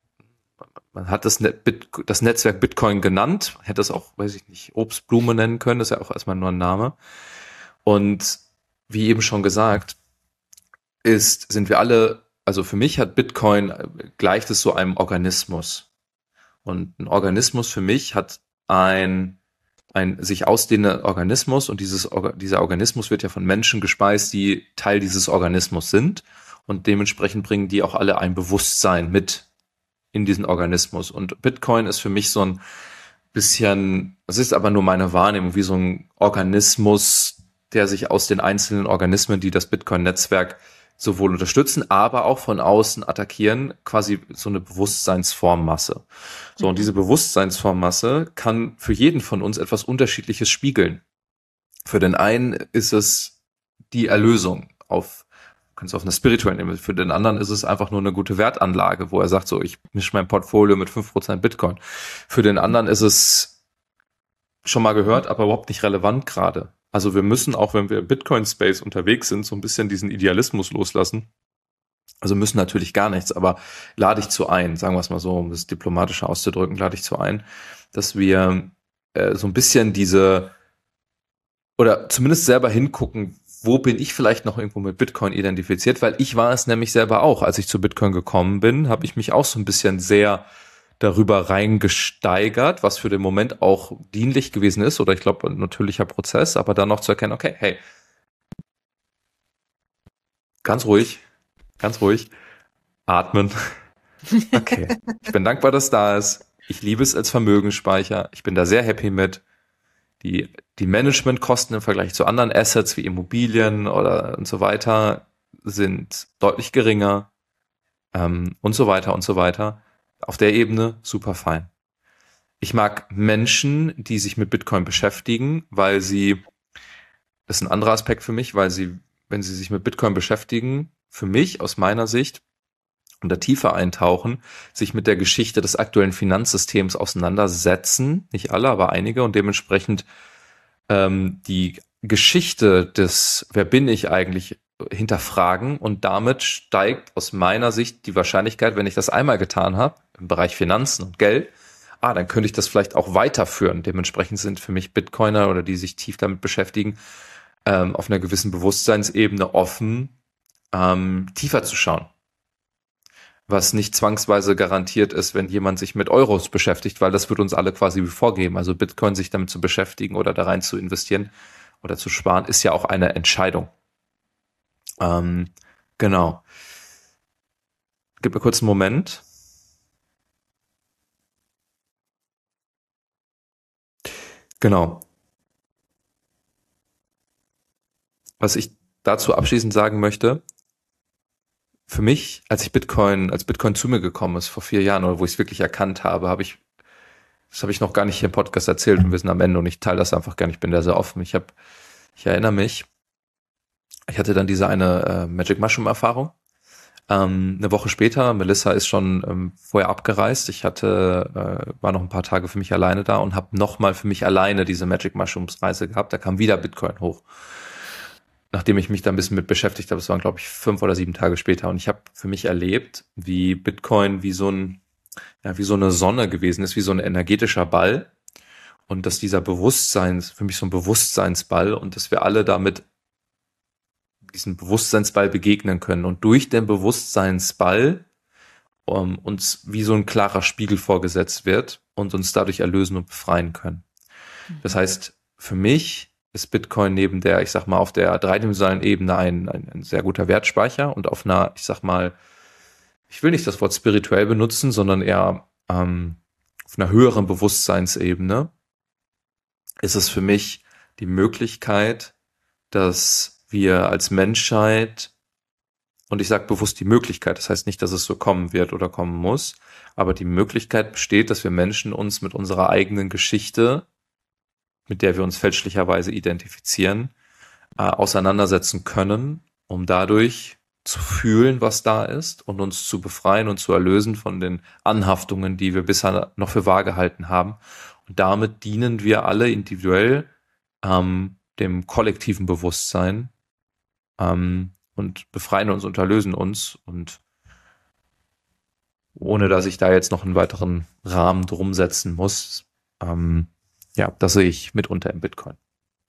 Man hat das, Net- Bit- das Netzwerk Bitcoin genannt, hätte es auch, weiß ich nicht, Obstblume nennen können, das ist ja auch erstmal nur ein Name. Und wie eben schon gesagt, ist, sind wir alle, also für mich hat Bitcoin, gleicht es so einem Organismus. Und ein Organismus für mich hat ein, ein sich ausdehnender Organismus und dieses, dieser Organismus wird ja von Menschen gespeist, die Teil dieses Organismus sind und dementsprechend bringen die auch alle ein Bewusstsein mit in diesen Organismus. Und Bitcoin ist für mich so ein bisschen, es ist aber nur meine Wahrnehmung, wie so ein Organismus, der sich aus den einzelnen Organismen, die das Bitcoin-Netzwerk sowohl unterstützen, aber auch von außen attackieren, quasi so eine Bewusstseinsformmasse. So, mhm. Und diese Bewusstseinsformmasse kann für jeden von uns etwas Unterschiedliches spiegeln. Für den einen ist es die Erlösung auf, kannst du auf einer spirituellen Ebene, für den anderen ist es einfach nur eine gute Wertanlage, wo er sagt, so, ich mische mein Portfolio mit fünf Prozent Bitcoin. Für den anderen ist es schon mal gehört, aber überhaupt nicht relevant gerade. Also wir müssen auch, wenn wir im Bitcoin-Space unterwegs sind, so ein bisschen diesen Idealismus loslassen. Also müssen natürlich gar nichts, aber lade ich zu ein, sagen wir es mal so, um das diplomatischer auszudrücken, lade ich zu ein, dass wir äh, so ein bisschen diese, oder zumindest selber hingucken, wo bin ich vielleicht noch irgendwo mit Bitcoin identifiziert, weil ich war es nämlich selber auch, als ich zu Bitcoin gekommen bin, habe ich mich auch so ein bisschen sehr darüber reingesteigert, was für den Moment auch dienlich gewesen ist, oder ich glaube, ein natürlicher Prozess, aber dann noch zu erkennen, okay, hey, ganz ruhig, ganz ruhig, atmen. Okay, ich bin dankbar, dass da ist. Ich liebe es als Vermögensspeicher. Ich bin da sehr happy mit. Die, die Managementkosten im Vergleich zu anderen Assets wie Immobilien oder und so weiter sind deutlich geringer, ähm, und so weiter und so weiter. Auf der Ebene super fein. Ich mag Menschen, die sich mit Bitcoin beschäftigen, weil sie, das ist ein anderer Aspekt für mich, weil sie wenn Sie sich mit Bitcoin beschäftigen, für mich aus meiner Sicht und da tiefer eintauchen, sich mit der Geschichte des aktuellen Finanzsystems auseinandersetzen, nicht alle, aber einige, und dementsprechend ähm, die Geschichte des Wer bin ich eigentlich hinterfragen, und damit steigt aus meiner Sicht die Wahrscheinlichkeit, wenn ich das einmal getan habe, im Bereich Finanzen und Geld, ah, dann könnte ich das vielleicht auch weiterführen. Dementsprechend sind für mich Bitcoiner oder die sich tief damit beschäftigen, ähm, auf einer gewissen Bewusstseinsebene offen, ähm, tiefer zu schauen. Was nicht zwangsweise garantiert ist, wenn jemand sich mit Euros beschäftigt, weil das wird uns alle quasi vorgeben. Also Bitcoin sich damit zu beschäftigen oder da rein zu investieren oder zu sparen, ist ja auch eine Entscheidung. Ähm, genau. Gib mir kurz einen Moment. Genau. Was ich dazu abschließend sagen möchte, für mich, als ich Bitcoin, als Bitcoin zu mir gekommen ist vor vier Jahren oder wo ich es wirklich erkannt habe, habe ich, das habe ich noch gar nicht hier im Podcast erzählt und wir sind am Ende und ich teile das einfach gar nicht, ich bin da sehr offen. Ich habe, ich erinnere mich, ich hatte dann diese eine äh, Magic Mushroom Erfahrung. Ähm, eine Woche später, Melissa ist schon ähm, vorher abgereist. Ich hatte, äh, war noch ein paar Tage für mich alleine da und habe nochmal für mich alleine diese Magic Mushrooms Reise gehabt. Da kam wieder Bitcoin hoch. Nachdem ich mich da ein bisschen mit beschäftigt habe, es waren, glaube ich, fünf oder sieben Tage später. Und ich habe für mich erlebt, wie Bitcoin wie so ein, ja, wie so eine Sonne gewesen ist, wie so ein energetischer Ball. Und dass dieser Bewusstseins, für mich so ein Bewusstseinsball und dass wir alle damit diesen Bewusstseinsball begegnen können. Und durch den Bewusstseinsball um, uns wie so ein klarer Spiegel vorgesetzt wird und uns dadurch erlösen und befreien können. Das heißt, für mich ist Bitcoin neben der, ich sag mal, auf der dreidimensionalen Ebene ein, ein, ein sehr guter Wertspeicher und auf einer, ich sag mal, ich will nicht das Wort spirituell benutzen, sondern eher ähm, auf einer höheren Bewusstseinsebene ist es für mich die Möglichkeit, dass wir als Menschheit, und ich sage bewusst die Möglichkeit, das heißt nicht, dass es so kommen wird oder kommen muss, aber die Möglichkeit besteht, dass wir Menschen uns mit unserer eigenen Geschichte, mit der wir uns fälschlicherweise identifizieren, äh, auseinandersetzen können, um dadurch zu fühlen, was da ist und uns zu befreien und zu erlösen von den Anhaftungen, die wir bisher noch für wahr gehalten haben. Und damit dienen wir alle individuell ähm, dem kollektiven Bewusstsein ähm, und befreien uns und erlösen uns. Und ohne, dass ich da jetzt noch einen weiteren Rahmen drum setzen muss, ähm, ja, das sehe ich mitunter im Bitcoin.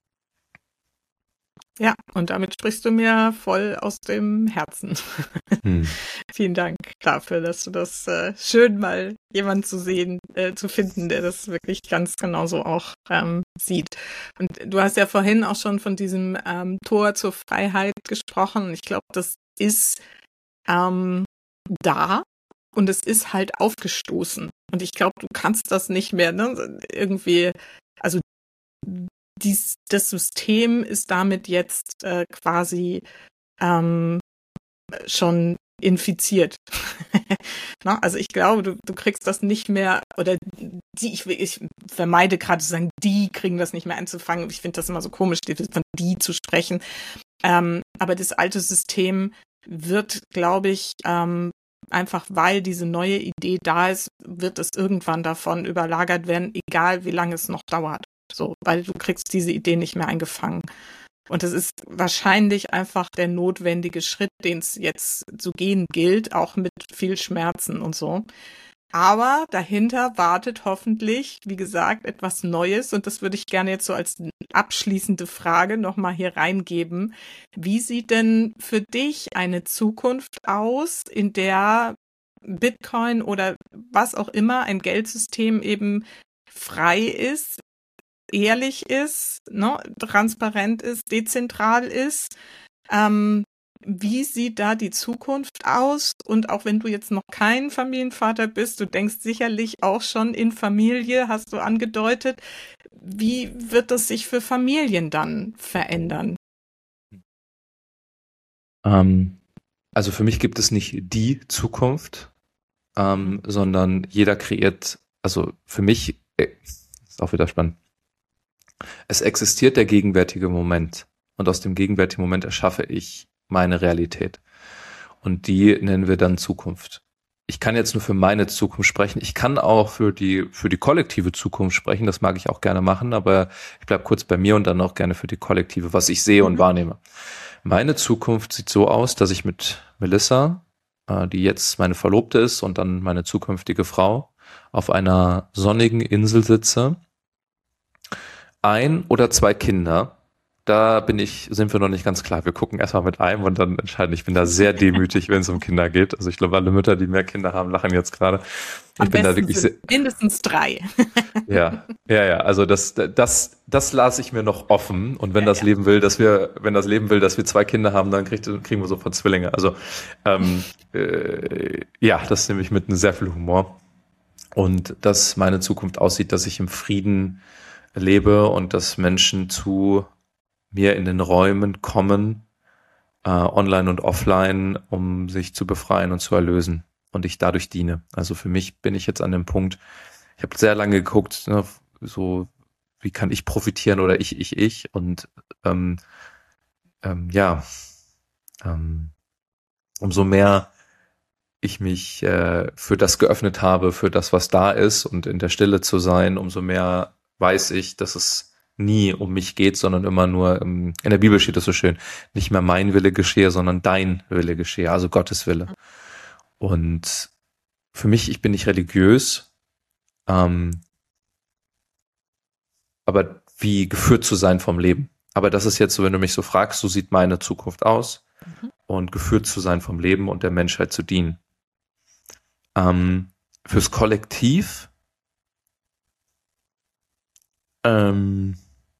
Ja, und damit sprichst du mir voll aus dem Herzen. Hm. Vielen Dank dafür, dass du das äh, schön mal jemand zu sehen, äh, zu finden, der das wirklich ganz genauso auch ähm, sieht. Und du hast ja vorhin auch schon von diesem ähm, Tor zur Freiheit gesprochen. Ich glaube, das ist ähm, da und es ist halt aufgestoßen. Und ich glaube, du kannst das nicht mehr, ne? Irgendwie, also Dies, das System ist damit jetzt äh, quasi ähm, schon infiziert. Na, also ich glaube, du, du kriegst das nicht mehr, oder die, ich, ich vermeide gerade zu sagen, die kriegen das nicht mehr einzufangen. Ich finde das immer so komisch, von die zu sprechen. Ähm, aber das alte System wird, glaube ich, ähm, einfach weil diese neue Idee da ist, wird es irgendwann davon überlagert werden, egal wie lange es noch dauert. So, weil du kriegst diese Idee nicht mehr eingefangen. Und es ist wahrscheinlich einfach der notwendige Schritt, den es jetzt zu gehen gilt, auch mit viel Schmerzen und so. Aber dahinter wartet hoffentlich, wie gesagt, etwas Neues. Und das würde ich gerne jetzt so als abschließende Frage nochmal hier reingeben. Wie sieht denn für dich eine Zukunft aus, in der Bitcoin oder was auch immer, ein Geldsystem eben frei ist, ehrlich ist, ne, transparent ist, dezentral ist? Ähm, wie sieht da die Zukunft aus? Und auch wenn du jetzt noch kein Familienvater bist, du denkst sicherlich auch schon in Familie, hast du angedeutet. Wie wird das sich für Familien dann verändern? Ähm, also für mich gibt es nicht die Zukunft, ähm, sondern jeder kreiert, also für mich, äh, ist auch wieder spannend, es existiert der gegenwärtige Moment und aus dem gegenwärtigen Moment erschaffe ich meine Realität. Und die nennen wir dann Zukunft. Ich kann jetzt nur für meine Zukunft sprechen. Ich kann auch für die für die kollektive Zukunft sprechen. Das mag ich auch gerne machen, aber ich bleibe kurz bei mir und dann auch gerne für die kollektive, was ich sehe und Mhm. wahrnehme. Meine Zukunft sieht so aus, dass ich mit Melissa, äh, die jetzt meine Verlobte ist und dann meine zukünftige Frau, auf einer sonnigen Insel sitze. Ein oder zwei Kinder. Da bin ich, sind wir noch nicht ganz klar. Wir gucken erstmal mit einem und dann entscheiden. Ich bin da sehr demütig, wenn es um Kinder geht. Also ich glaube, alle Mütter, die mehr Kinder haben, lachen jetzt gerade. Ich Am bin da besten wirklich sehr, sind mindestens drei. ja, ja, ja. Also das, das, das lasse ich mir noch offen. Und wenn Ja, das ja. Leben will, dass wir, wenn das Leben will, dass wir zwei Kinder haben, dann kriegt, kriegen wir sofort Zwillinge. Also ähm, äh, ja, das nehme ich mit sehr viel Humor. Und dass meine Zukunft aussieht, dass ich im Frieden lebe und dass Menschen zu mir in den Räumen kommen, äh, online und offline, um sich zu befreien und zu erlösen und ich dadurch diene. Also für mich bin ich jetzt an dem Punkt, ich habe sehr lange geguckt, ne, so wie kann ich profitieren oder ich, ich, ich und ähm, ähm, ja, ähm, umso mehr ich mich äh, für das geöffnet habe, für das, was da ist und in der Stille zu sein, umso mehr weiß ich, dass es nie um mich geht, sondern immer nur, ähm, in der Bibel steht es so schön, nicht mehr mein Wille geschehe, sondern dein Wille geschehe, also Gottes Wille. Und für mich, ich bin nicht religiös, ähm, aber wie geführt zu sein vom Leben. Aber das ist jetzt so, wenn du mich so fragst, so sieht meine Zukunft aus Mhm. und geführt zu sein vom Leben und der Menschheit zu dienen. Ähm, fürs Kollektiv, ähm,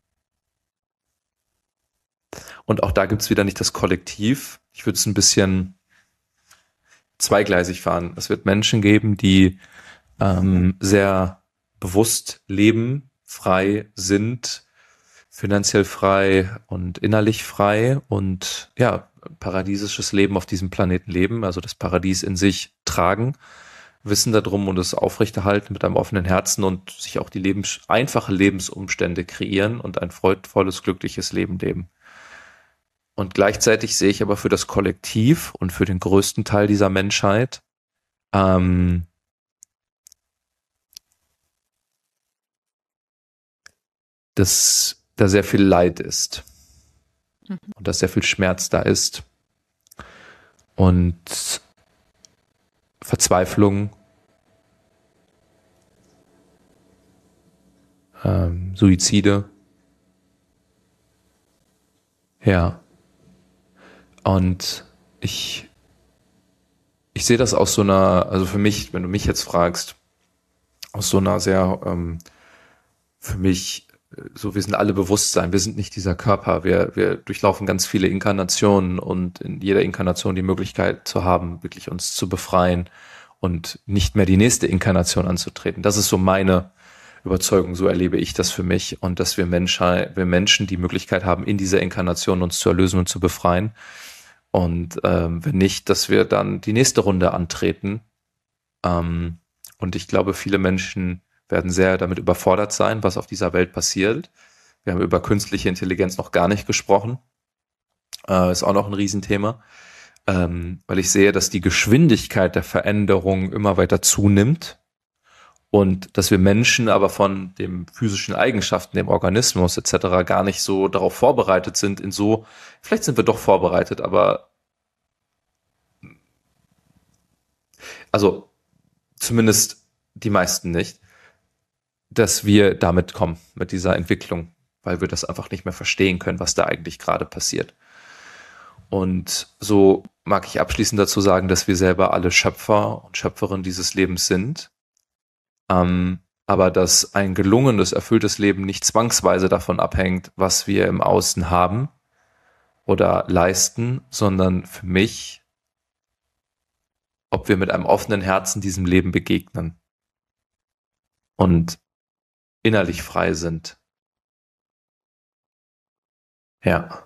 und auch da gibt's wieder nicht das Kollektiv. Ich würde es ein bisschen zweigleisig fahren. Es wird Menschen geben, die ähm, sehr bewusst leben, frei sind, finanziell frei und innerlich frei und ja, paradiesisches Leben auf diesem Planeten leben, also das Paradies in sich tragen, wissen darum und es aufrechterhalten mit einem offenen Herzen und sich auch die Lebens einfache Lebensumstände kreieren und ein freudvolles, glückliches Leben leben. Und gleichzeitig sehe ich aber für das Kollektiv und für den größten Teil dieser Menschheit ähm, dass da sehr viel Leid ist Mhm. und dass sehr viel Schmerz da ist und Verzweiflung, ähm, Suizide. Ja. Und ich, ich sehe das aus so einer, also für mich, wenn du mich jetzt fragst, aus so einer sehr, ähm, für mich, äh, so wir sind alle Bewusstsein, wir sind nicht dieser Körper, wir, wir durchlaufen ganz viele Inkarnationen und in jeder Inkarnation die Möglichkeit zu haben, wirklich uns zu befreien und nicht mehr die nächste Inkarnation anzutreten. Das ist so meine Überzeugung, so erlebe ich das für mich und dass wir Menschen, wir Menschen die Möglichkeit haben, in dieser Inkarnation uns zu erlösen und zu befreien. Und ähm, wenn nicht, dass wir dann die nächste Runde antreten. Ähm, und ich glaube, viele Menschen werden sehr damit überfordert sein, was auf dieser Welt passiert. Wir haben über künstliche Intelligenz noch gar nicht gesprochen. Äh, ist auch noch ein Riesenthema. Ähm, weil ich sehe, dass die Geschwindigkeit der Veränderung immer weiter zunimmt. Und dass wir Menschen aber von den physischen Eigenschaften, dem Organismus et cetera gar nicht so darauf vorbereitet sind, in so, vielleicht sind wir doch vorbereitet, aber also zumindest die meisten nicht, dass wir damit kommen, mit dieser Entwicklung, weil wir das einfach nicht mehr verstehen können, was da eigentlich gerade passiert. Und so mag ich abschließend dazu sagen, dass wir selber alle Schöpfer und Schöpferinnen dieses Lebens sind. Ähm, aber dass ein gelungenes, erfülltes Leben nicht zwangsweise davon abhängt, was wir im Außen haben oder leisten, sondern für mich, ob wir mit einem offenen Herzen diesem Leben begegnen und innerlich frei sind. Ja.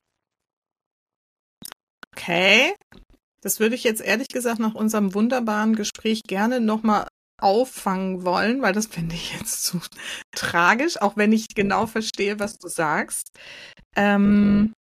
Okay. Das würde ich jetzt ehrlich gesagt nach unserem wunderbaren Gespräch gerne nochmal auffangen wollen, weil das finde ich jetzt zu tragisch, auch wenn ich genau verstehe, was du sagst. Ähm,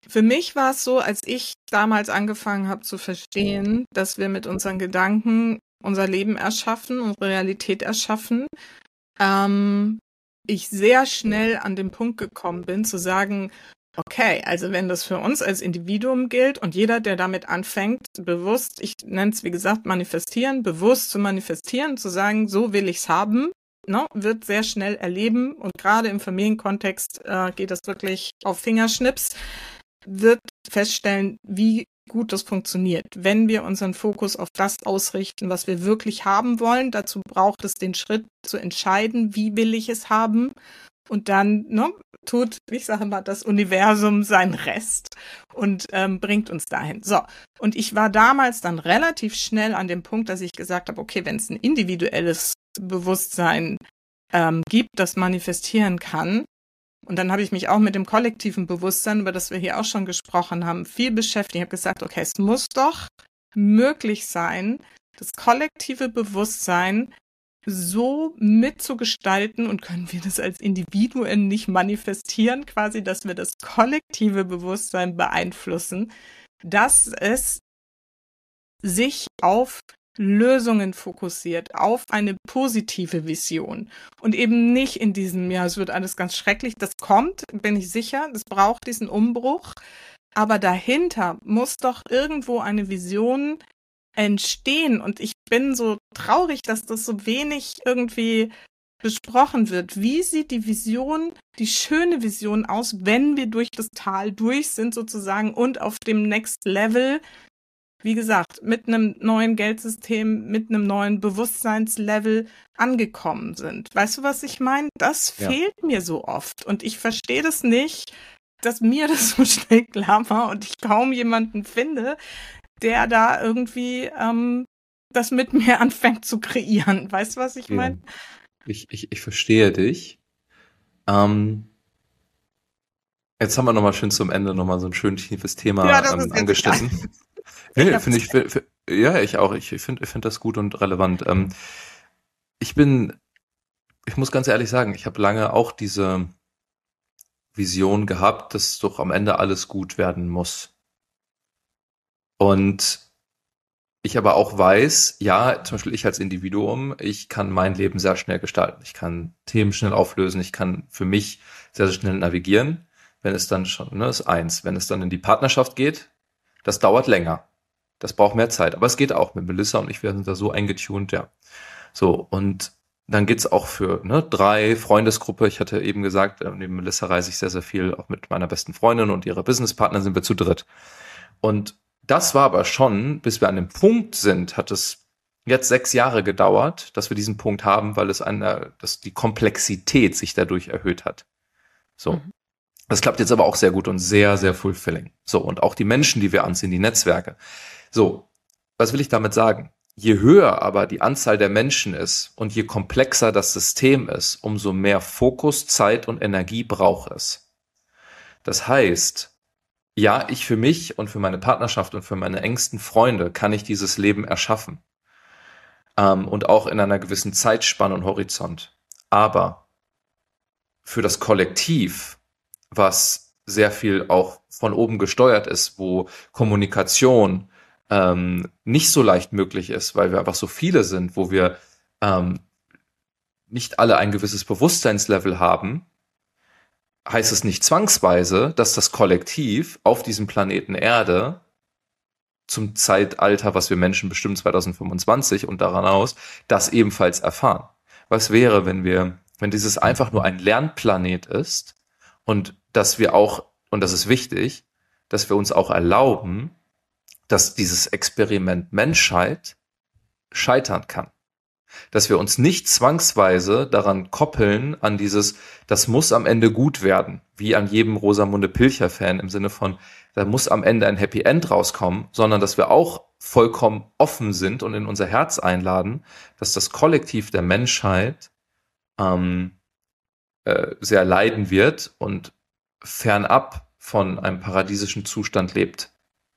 Für mich war es so, als ich damals angefangen habe zu verstehen, dass wir mit unseren Gedanken unser Leben erschaffen, unsere Realität erschaffen, ähm, ich sehr schnell an den Punkt gekommen bin, zu sagen, okay, also wenn das für uns als Individuum gilt und jeder, der damit anfängt, bewusst, ich nenne es wie gesagt manifestieren, bewusst zu manifestieren, zu sagen, so will ich's haben, ne, wird sehr schnell erleben und gerade im Familienkontext äh, geht das wirklich auf Fingerschnips, wird feststellen, wie gut das funktioniert, wenn wir unseren Fokus auf das ausrichten, was wir wirklich haben wollen. Dazu braucht es den Schritt zu entscheiden, wie will ich es haben. Und dann ne, tut, ich sage mal, das Universum seinen Rest und ähm, bringt uns dahin. So, und ich war damals dann relativ schnell an dem Punkt, dass ich gesagt habe, okay, wenn es ein individuelles Bewusstsein ähm, gibt, das manifestieren kann, und dann habe ich mich auch mit dem kollektiven Bewusstsein, über das wir hier auch schon gesprochen haben, viel beschäftigt. Ich habe gesagt, okay, es muss doch möglich sein, das kollektive Bewusstsein so mitzugestalten und können wir das als Individuen nicht manifestieren, quasi, dass wir das kollektive Bewusstsein beeinflussen, dass es sich auf Lösungen fokussiert, auf eine positive Vision und eben nicht in diesem, ja, es wird alles ganz schrecklich, das kommt, bin ich sicher, das braucht diesen Umbruch, aber dahinter muss doch irgendwo eine Vision entstehen und ich bin so traurig, dass das so wenig irgendwie besprochen wird. Wie sieht die Vision, die schöne Vision aus, wenn wir durch das Tal durch sind sozusagen und auf dem Next Level, wie gesagt, mit einem neuen Geldsystem, mit einem neuen Bewusstseinslevel angekommen sind. Weißt du, was ich meine? Das Ja. fehlt mir so oft und ich verstehe das nicht, dass mir das so schnell klar war und ich kaum jemanden finde, der da irgendwie ähm, das mit mir anfängt zu kreieren. Weißt du, was ich meine? Ja. Ich, ich, ich verstehe dich. Ähm, jetzt haben wir nochmal schön zum Ende nochmal so ein schön tiefes Thema Ja, das ähm, ist jetzt angeschnitten. egal. Nee, Ich finde ich, fi- fi- ja, ich auch. Ich finde ich finde das gut und relevant. Ähm, ich bin, ich muss ganz ehrlich sagen, ich habe lange auch diese Vision gehabt, dass doch am Ende alles gut werden muss. Und ich aber auch weiß, ja, zum Beispiel ich als Individuum, ich kann mein Leben sehr schnell gestalten. Ich kann Themen schnell auflösen. Ich kann für mich sehr, sehr schnell navigieren. Wenn es dann schon, ne, ist eins. Wenn es dann in die Partnerschaft geht, das dauert länger. Das braucht mehr Zeit. Aber es geht auch mit Melissa und ich, wir sind da so eingetunt, ja. So, und dann geht's auch für ne, drei Freundesgruppe. Ich hatte eben gesagt, äh, neben Melissa reise ich sehr, sehr viel, auch mit meiner besten Freundin und ihrer Businesspartner sind wir zu dritt. Und das war aber schon, bis wir an dem Punkt sind, hat es jetzt sechs Jahre gedauert, dass wir diesen Punkt haben, weil es eine, dass die Komplexität sich dadurch erhöht hat. So. Mhm. Das klappt jetzt aber auch sehr gut und sehr, sehr fulfilling. So. Und auch die Menschen, die wir anziehen, die Netzwerke. So. Was will ich damit sagen? Je höher aber die Anzahl der Menschen ist und je komplexer das System ist, umso mehr Fokus, Zeit und Energie braucht es. Das heißt, ja, ich für mich und für meine Partnerschaft und für meine engsten Freunde kann ich dieses Leben erschaffen. Ähm, und auch in einer gewissen Zeitspanne und Horizont. Aber für das Kollektiv, was sehr viel auch von oben gesteuert ist, wo Kommunikation ähm, nicht so leicht möglich ist, weil wir einfach so viele sind, wo wir ähm, nicht alle ein gewisses Bewusstseinslevel haben, heißt es nicht zwangsweise, dass das Kollektiv auf diesem Planeten Erde zum Zeitalter, was wir Menschen bestimmen zwanzig fünfundzwanzig und daran aus, das ebenfalls erfahren. Was wäre, wenn wir, wenn dieses einfach nur ein Lernplanet ist und dass wir auch, und das ist wichtig, dass wir uns auch erlauben, dass dieses Experiment Menschheit scheitern kann. Dass wir uns nicht zwangsweise daran koppeln, an dieses, das muss am Ende gut werden, wie an jedem Rosamunde Pilcher-Fan im Sinne von, da muss am Ende ein Happy End rauskommen, sondern dass wir auch vollkommen offen sind und in unser Herz einladen, dass das Kollektiv der Menschheit ähm, äh, sehr leiden wird und fernab von einem paradiesischen Zustand lebt.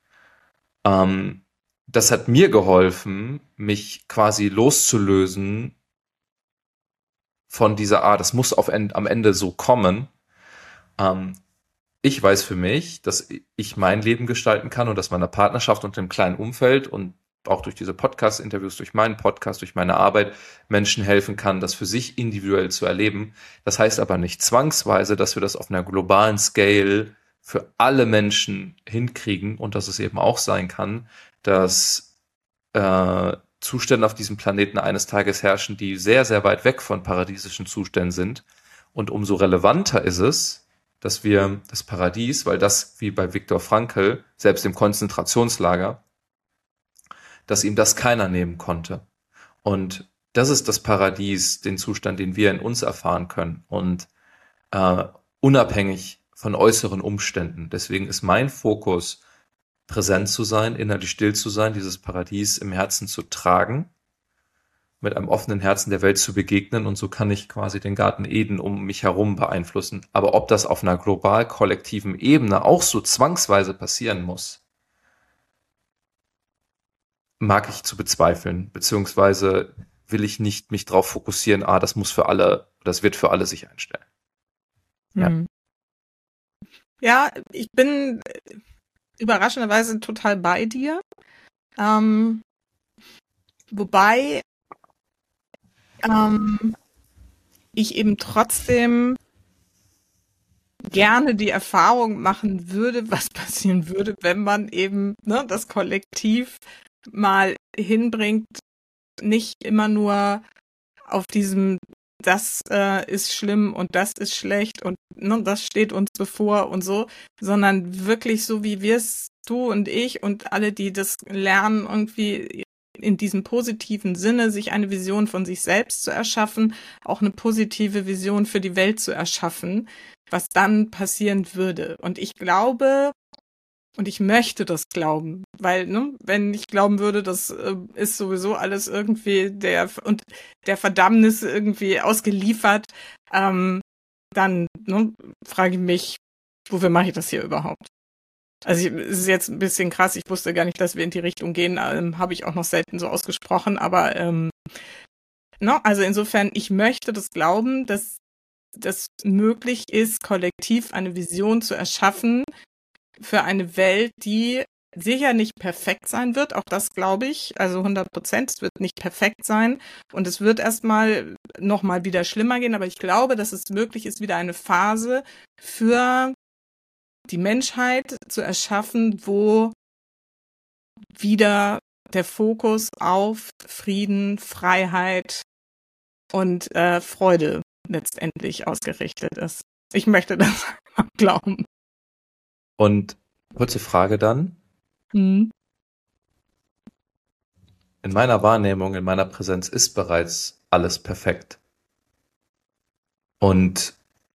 Ähm, das hat mir geholfen, mich quasi loszulösen von dieser Art, das muss auf, am Ende so kommen, ähm, ich weiß für mich, dass ich mein Leben gestalten kann und dass meiner Partnerschaft und dem kleinen Umfeld und auch durch diese Podcast-Interviews, durch meinen Podcast, durch meine Arbeit Menschen helfen kann, das für sich individuell zu erleben. Das heißt aber nicht zwangsweise, dass wir das auf einer globalen Scale für alle Menschen hinkriegen und dass es eben auch sein kann, dass äh, Zustände auf diesem Planeten eines Tages herrschen, die sehr, sehr weit weg von paradiesischen Zuständen sind. Und umso relevanter ist es, dass wir das Paradies, weil das, wie bei Viktor Frankl, selbst im Konzentrationslager, dass ihm das keiner nehmen konnte. Und das ist das Paradies, den Zustand, den wir in uns erfahren können. Und äh, unabhängig von äußeren Umständen. Deswegen ist mein Fokus, präsent zu sein, innerlich still zu sein, dieses Paradies im Herzen zu tragen, mit einem offenen Herzen der Welt zu begegnen, und so kann ich quasi den Garten Eden um mich herum beeinflussen. Aber ob das auf einer global kollektiven Ebene auch so zwangsweise passieren muss, mag ich zu bezweifeln, beziehungsweise will ich nicht mich darauf fokussieren, ah, das muss für alle, das wird für alle sich einstellen. Ja, Hm. Ja, ich bin überraschenderweise total bei dir. Ähm, wobei ähm, ich eben trotzdem gerne die Erfahrung machen würde, was passieren würde, wenn man eben ne, das Kollektiv mal hinbringt, nicht immer nur auf diesem, das äh, ist schlimm und das ist schlecht und ne, das steht uns bevor und so, sondern wirklich so, wie wir es, du und ich und alle, die das lernen, irgendwie in diesem positiven Sinne, sich eine Vision von sich selbst zu erschaffen, auch eine positive Vision für die Welt zu erschaffen, was dann passieren würde. Und ich glaube, und ich möchte das glauben, weil, ne, wenn ich glauben würde, das äh, ist sowieso alles irgendwie der und der Verdammnis irgendwie ausgeliefert, ähm, dann ne, frage ich mich, wofür mache ich das hier überhaupt? Also ich, es ist jetzt ein bisschen krass, ich wusste gar nicht, dass wir in die Richtung gehen, ähm, habe ich auch noch selten so ausgesprochen, aber ähm, ne, also insofern, ich möchte das glauben, dass das möglich ist, kollektiv eine Vision zu erschaffen für eine Welt, die sicher nicht perfekt sein wird, auch das glaube ich, also hundert Prozent, es wird nicht perfekt sein und es wird erstmal nochmal wieder schlimmer gehen, aber ich glaube, dass es möglich ist, wieder eine Phase für die Menschheit zu erschaffen, wo wieder der Fokus auf Frieden, Freiheit und äh, Freude letztendlich ausgerichtet ist. Ich möchte das glauben. und kurze Frage dann. Hm. In meiner Wahrnehmung, in meiner Präsenz ist bereits alles perfekt. Und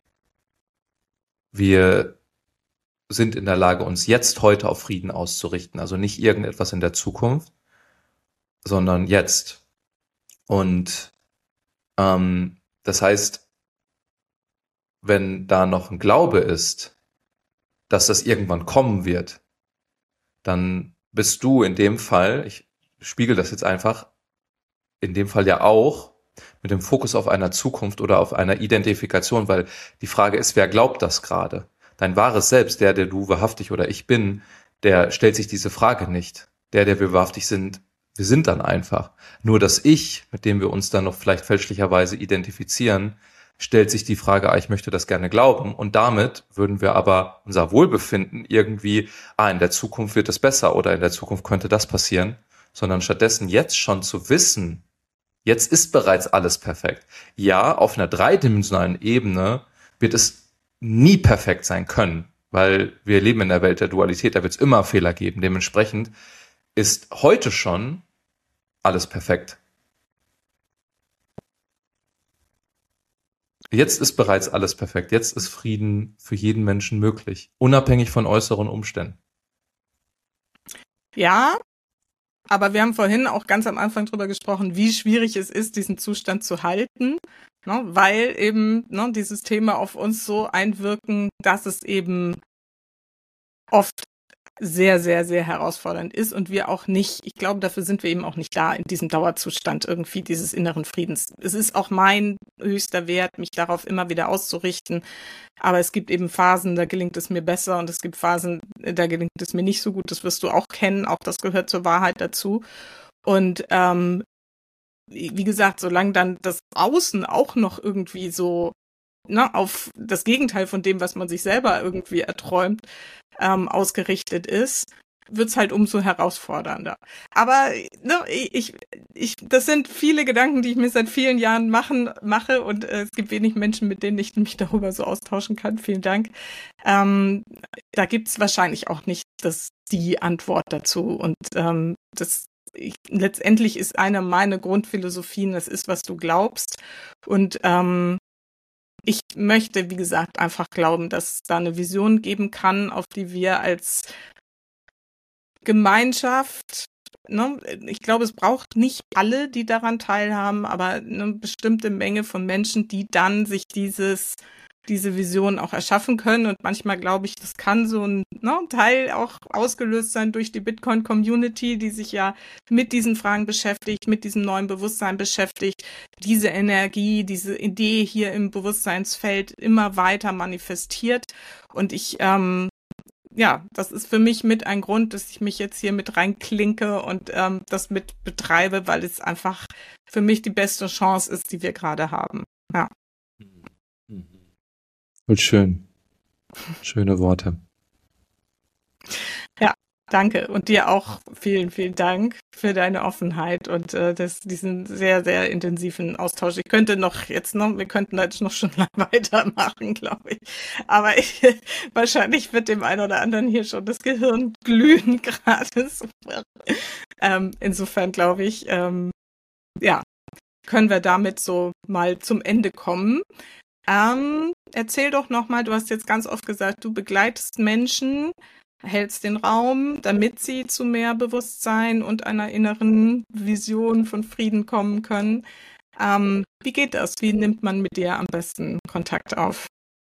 wir sind in der Lage, uns jetzt heute auf Frieden auszurichten. Also nicht irgendetwas in der Zukunft, sondern jetzt. Und ähm, das heißt, wenn da noch ein Glaube ist, dass das irgendwann kommen wird, dann bist du in dem Fall, ich spiegel das jetzt einfach, in dem Fall ja auch mit dem Fokus auf einer Zukunft oder auf einer Identifikation, weil die Frage ist, wer glaubt das gerade? Dein wahres Selbst, der, der du wahrhaftig oder ich bin, der stellt sich diese Frage nicht. Der, der wir wahrhaftig sind, wir sind dann einfach. Nur das Ich, mit dem wir uns dann noch vielleicht fälschlicherweise identifizieren, stellt sich die Frage, ah, ich möchte das gerne glauben. Und damit würden wir aber unser Wohlbefinden irgendwie, ah, in der Zukunft wird es besser oder in der Zukunft könnte das passieren, sondern stattdessen jetzt schon zu wissen, jetzt ist bereits alles perfekt. Ja, auf einer dreidimensionalen Ebene wird es nie perfekt sein können, weil wir leben in der Welt der Dualität, da wird es immer Fehler geben. Dementsprechend ist heute schon alles perfekt. Jetzt ist bereits alles perfekt. Jetzt ist Frieden für jeden Menschen möglich, unabhängig von äußeren Umständen. Ja, aber wir haben vorhin auch ganz am Anfang drüber gesprochen, wie schwierig es ist, diesen Zustand zu halten, ne, weil eben ne, die Systeme auf uns so einwirken, dass es eben oft sehr, sehr, sehr herausfordernd ist und wir auch nicht, ich glaube, dafür sind wir eben auch nicht da in diesem Dauerzustand irgendwie dieses inneren Friedens. Es ist auch mein höchster Wert, mich darauf immer wieder auszurichten, aber es gibt eben Phasen, da gelingt es mir besser und es gibt Phasen, da gelingt es mir nicht so gut, das wirst du auch kennen, auch das gehört zur Wahrheit dazu und ähm, wie gesagt, solange dann das Außen auch noch irgendwie so ne, auf das Gegenteil von dem, was man sich selber irgendwie erträumt, ähm, ausgerichtet ist, wird's halt umso herausfordernder. Aber ne, ich, ich, das sind viele Gedanken, die ich mir seit vielen Jahren machen, mache und äh, es gibt wenig Menschen, mit denen ich mich darüber so austauschen kann. Vielen Dank. Ähm, da gibt's wahrscheinlich auch nicht das, die Antwort dazu und ähm, das ich, letztendlich ist eine meiner Grundphilosophien, das ist, was du glaubst und ähm, ich möchte, wie gesagt, einfach glauben, dass es da eine Vision geben kann, auf die wir als Gemeinschaft, ne, ich glaube, es braucht nicht alle, die daran teilhaben, aber eine bestimmte Menge von Menschen, die dann sich dieses diese Vision auch erschaffen können. Und manchmal glaube ich, das kann so ein ne, Teil auch ausgelöst sein durch die Bitcoin-Community, die sich ja mit diesen Fragen beschäftigt, mit diesem neuen Bewusstsein beschäftigt, diese Energie, diese Idee hier im Bewusstseinsfeld immer weiter manifestiert. Und ich, ähm, ja, das ist für mich mit ein Grund, dass ich mich jetzt hier mit reinklinke und ähm, das mit betreibe, weil es einfach für mich die beste Chance ist, die wir gerade haben. Ja. Und schön. Schöne Worte. Ja, danke. Und dir auch vielen, vielen Dank für deine Offenheit und äh, das, diesen sehr, sehr intensiven Austausch. Ich könnte noch jetzt noch, wir könnten jetzt noch schon lange weitermachen, glaube ich. Aber ich, wahrscheinlich wird dem einen oder anderen hier schon das Gehirn glühen gerade. ähm, insofern glaube ich, ähm, ja, können wir damit so mal zum Ende kommen. Ähm, erzähl doch nochmal, du hast jetzt ganz oft gesagt, du begleitest Menschen, hältst den Raum, damit sie zu mehr Bewusstsein und einer inneren Vision von Frieden kommen können. Ähm, wie geht das? Wie nimmt man mit dir am besten Kontakt auf?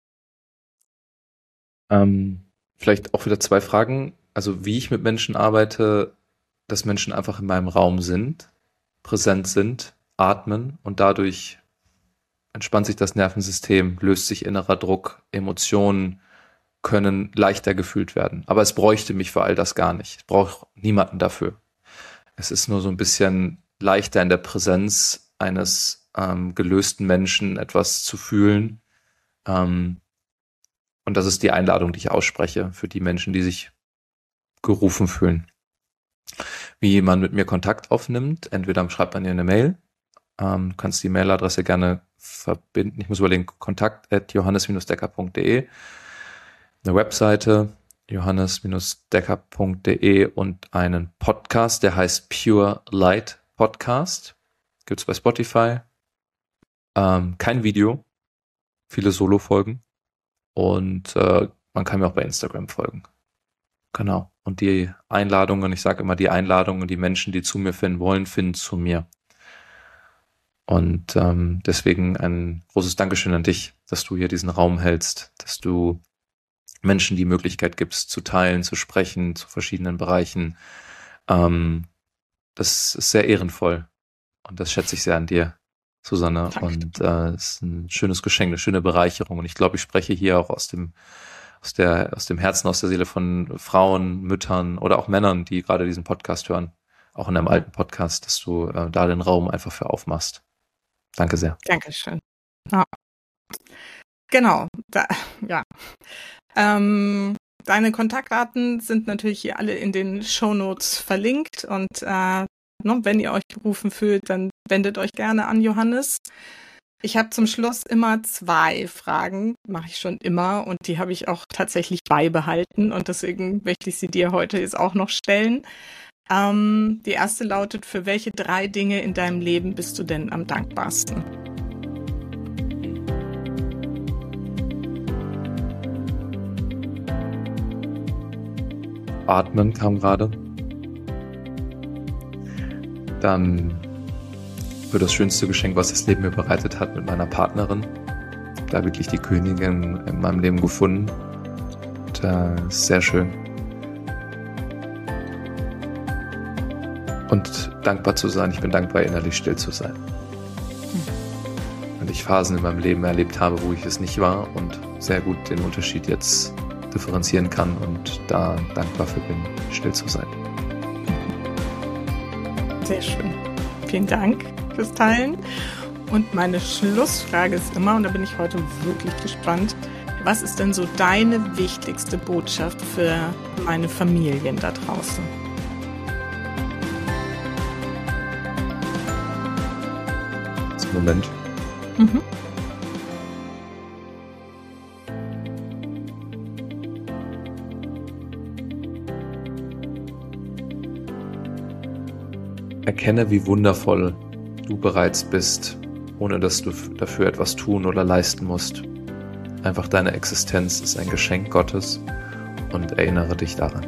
Ähm, vielleicht auch wieder zwei Fragen. Also wie ich mit Menschen arbeite, dass Menschen einfach in meinem Raum sind, präsent sind, atmen und dadurch entspannt sich das Nervensystem, löst sich innerer Druck, Emotionen können leichter gefühlt werden. Aber es bräuchte mich für all das gar nicht. Ich brauche niemanden dafür. Es ist nur so ein bisschen leichter in der Präsenz eines ähm, gelösten Menschen etwas zu fühlen. Ähm, und das ist die Einladung, die ich ausspreche für die Menschen, die sich gerufen fühlen. Wie man mit mir Kontakt aufnimmt, entweder schreibt man dir eine Mail, ähm, du kannst die Mailadresse gerne verbinden. Ich muss überlegen, kontakt at johannes decker punkt de, eine Webseite johannes decker punkt de und einen Podcast, der heißt Pure Light Podcast. Gibt's bei Spotify. Ähm, kein Video, viele Solo-Folgen und äh, man kann mir auch bei Instagram folgen. Genau. Und die Einladungen, ich sage immer die Einladungen, die Menschen, die zu mir finden wollen, finden zu mir. Und ähm, deswegen ein großes Dankeschön an dich, dass du hier diesen Raum hältst, dass du Menschen die Möglichkeit gibst, zu teilen, zu sprechen, zu verschiedenen Bereichen. Ähm, das ist sehr ehrenvoll und das schätze ich sehr an dir, Susanne. Danke. Und äh, es ist ein schönes Geschenk, eine schöne Bereicherung. Und ich glaube, ich spreche hier auch aus dem aus der aus dem Herzen, aus der Seele von Frauen, Müttern oder auch Männern, die gerade diesen Podcast hören, auch in einem alten Podcast, dass du äh, da den Raum einfach für aufmachst. Danke sehr. Dankeschön. Ja. Genau, da, ja. Ähm, deine Kontaktdaten sind natürlich hier alle in den Shownotes verlinkt und äh, ne, wenn ihr euch berufen fühlt, dann wendet euch gerne an Johannes. Ich habe zum Schluss immer zwei Fragen, mache ich schon immer und die habe ich auch tatsächlich beibehalten und deswegen möchte ich sie dir heute jetzt auch noch stellen. Ähm, die erste lautet, für welche drei Dinge in deinem Leben bist du denn am dankbarsten? Atmen kam gerade. Dann für das schönste Geschenk, was das Leben mir bereitet hat, mit meiner Partnerin. Da wirklich die Königin in meinem Leben gefunden. Und, äh, sehr schön. Und dankbar zu sein. Ich bin dankbar, innerlich still zu sein. Weil ich Phasen in meinem Leben erlebt habe, wo ich es nicht war und sehr gut den Unterschied jetzt differenzieren kann und da dankbar für bin, still zu sein. Sehr schön. Vielen Dank fürs Teilen. Und meine Schlussfrage ist immer, und da bin ich heute wirklich gespannt, was ist denn so deine wichtigste Botschaft für meine Familien da draußen? Moment. Mhm. Erkenne, wie wundervoll du bereits bist, ohne dass du dafür etwas tun oder leisten musst. Einfach deine Existenz ist ein Geschenk Gottes und erinnere dich daran.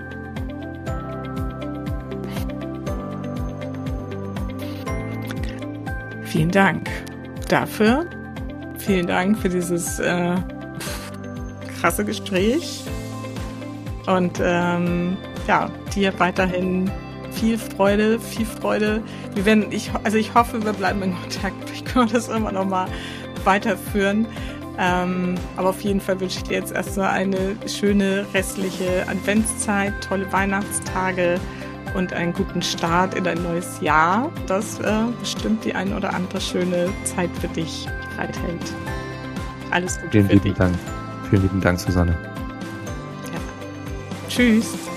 Vielen Dank dafür. Vielen Dank für dieses äh, krasse Gespräch. Und ähm, ja, dir weiterhin viel Freude, viel Freude. Wir werden, ich, also ich hoffe, wir bleiben in Kontakt. Ich kann das immer noch mal weiterführen. Ähm, aber auf jeden Fall wünsche ich dir jetzt erstmal eine schöne restliche Adventszeit, tolle Weihnachtstage und einen guten Start in ein neues Jahr, das äh, bestimmt die ein oder andere schöne Zeit für dich bereithält. Alles Gute Vielen für lieben dich. Dank. Vielen lieben Dank, Susanne. Ja. Tschüss.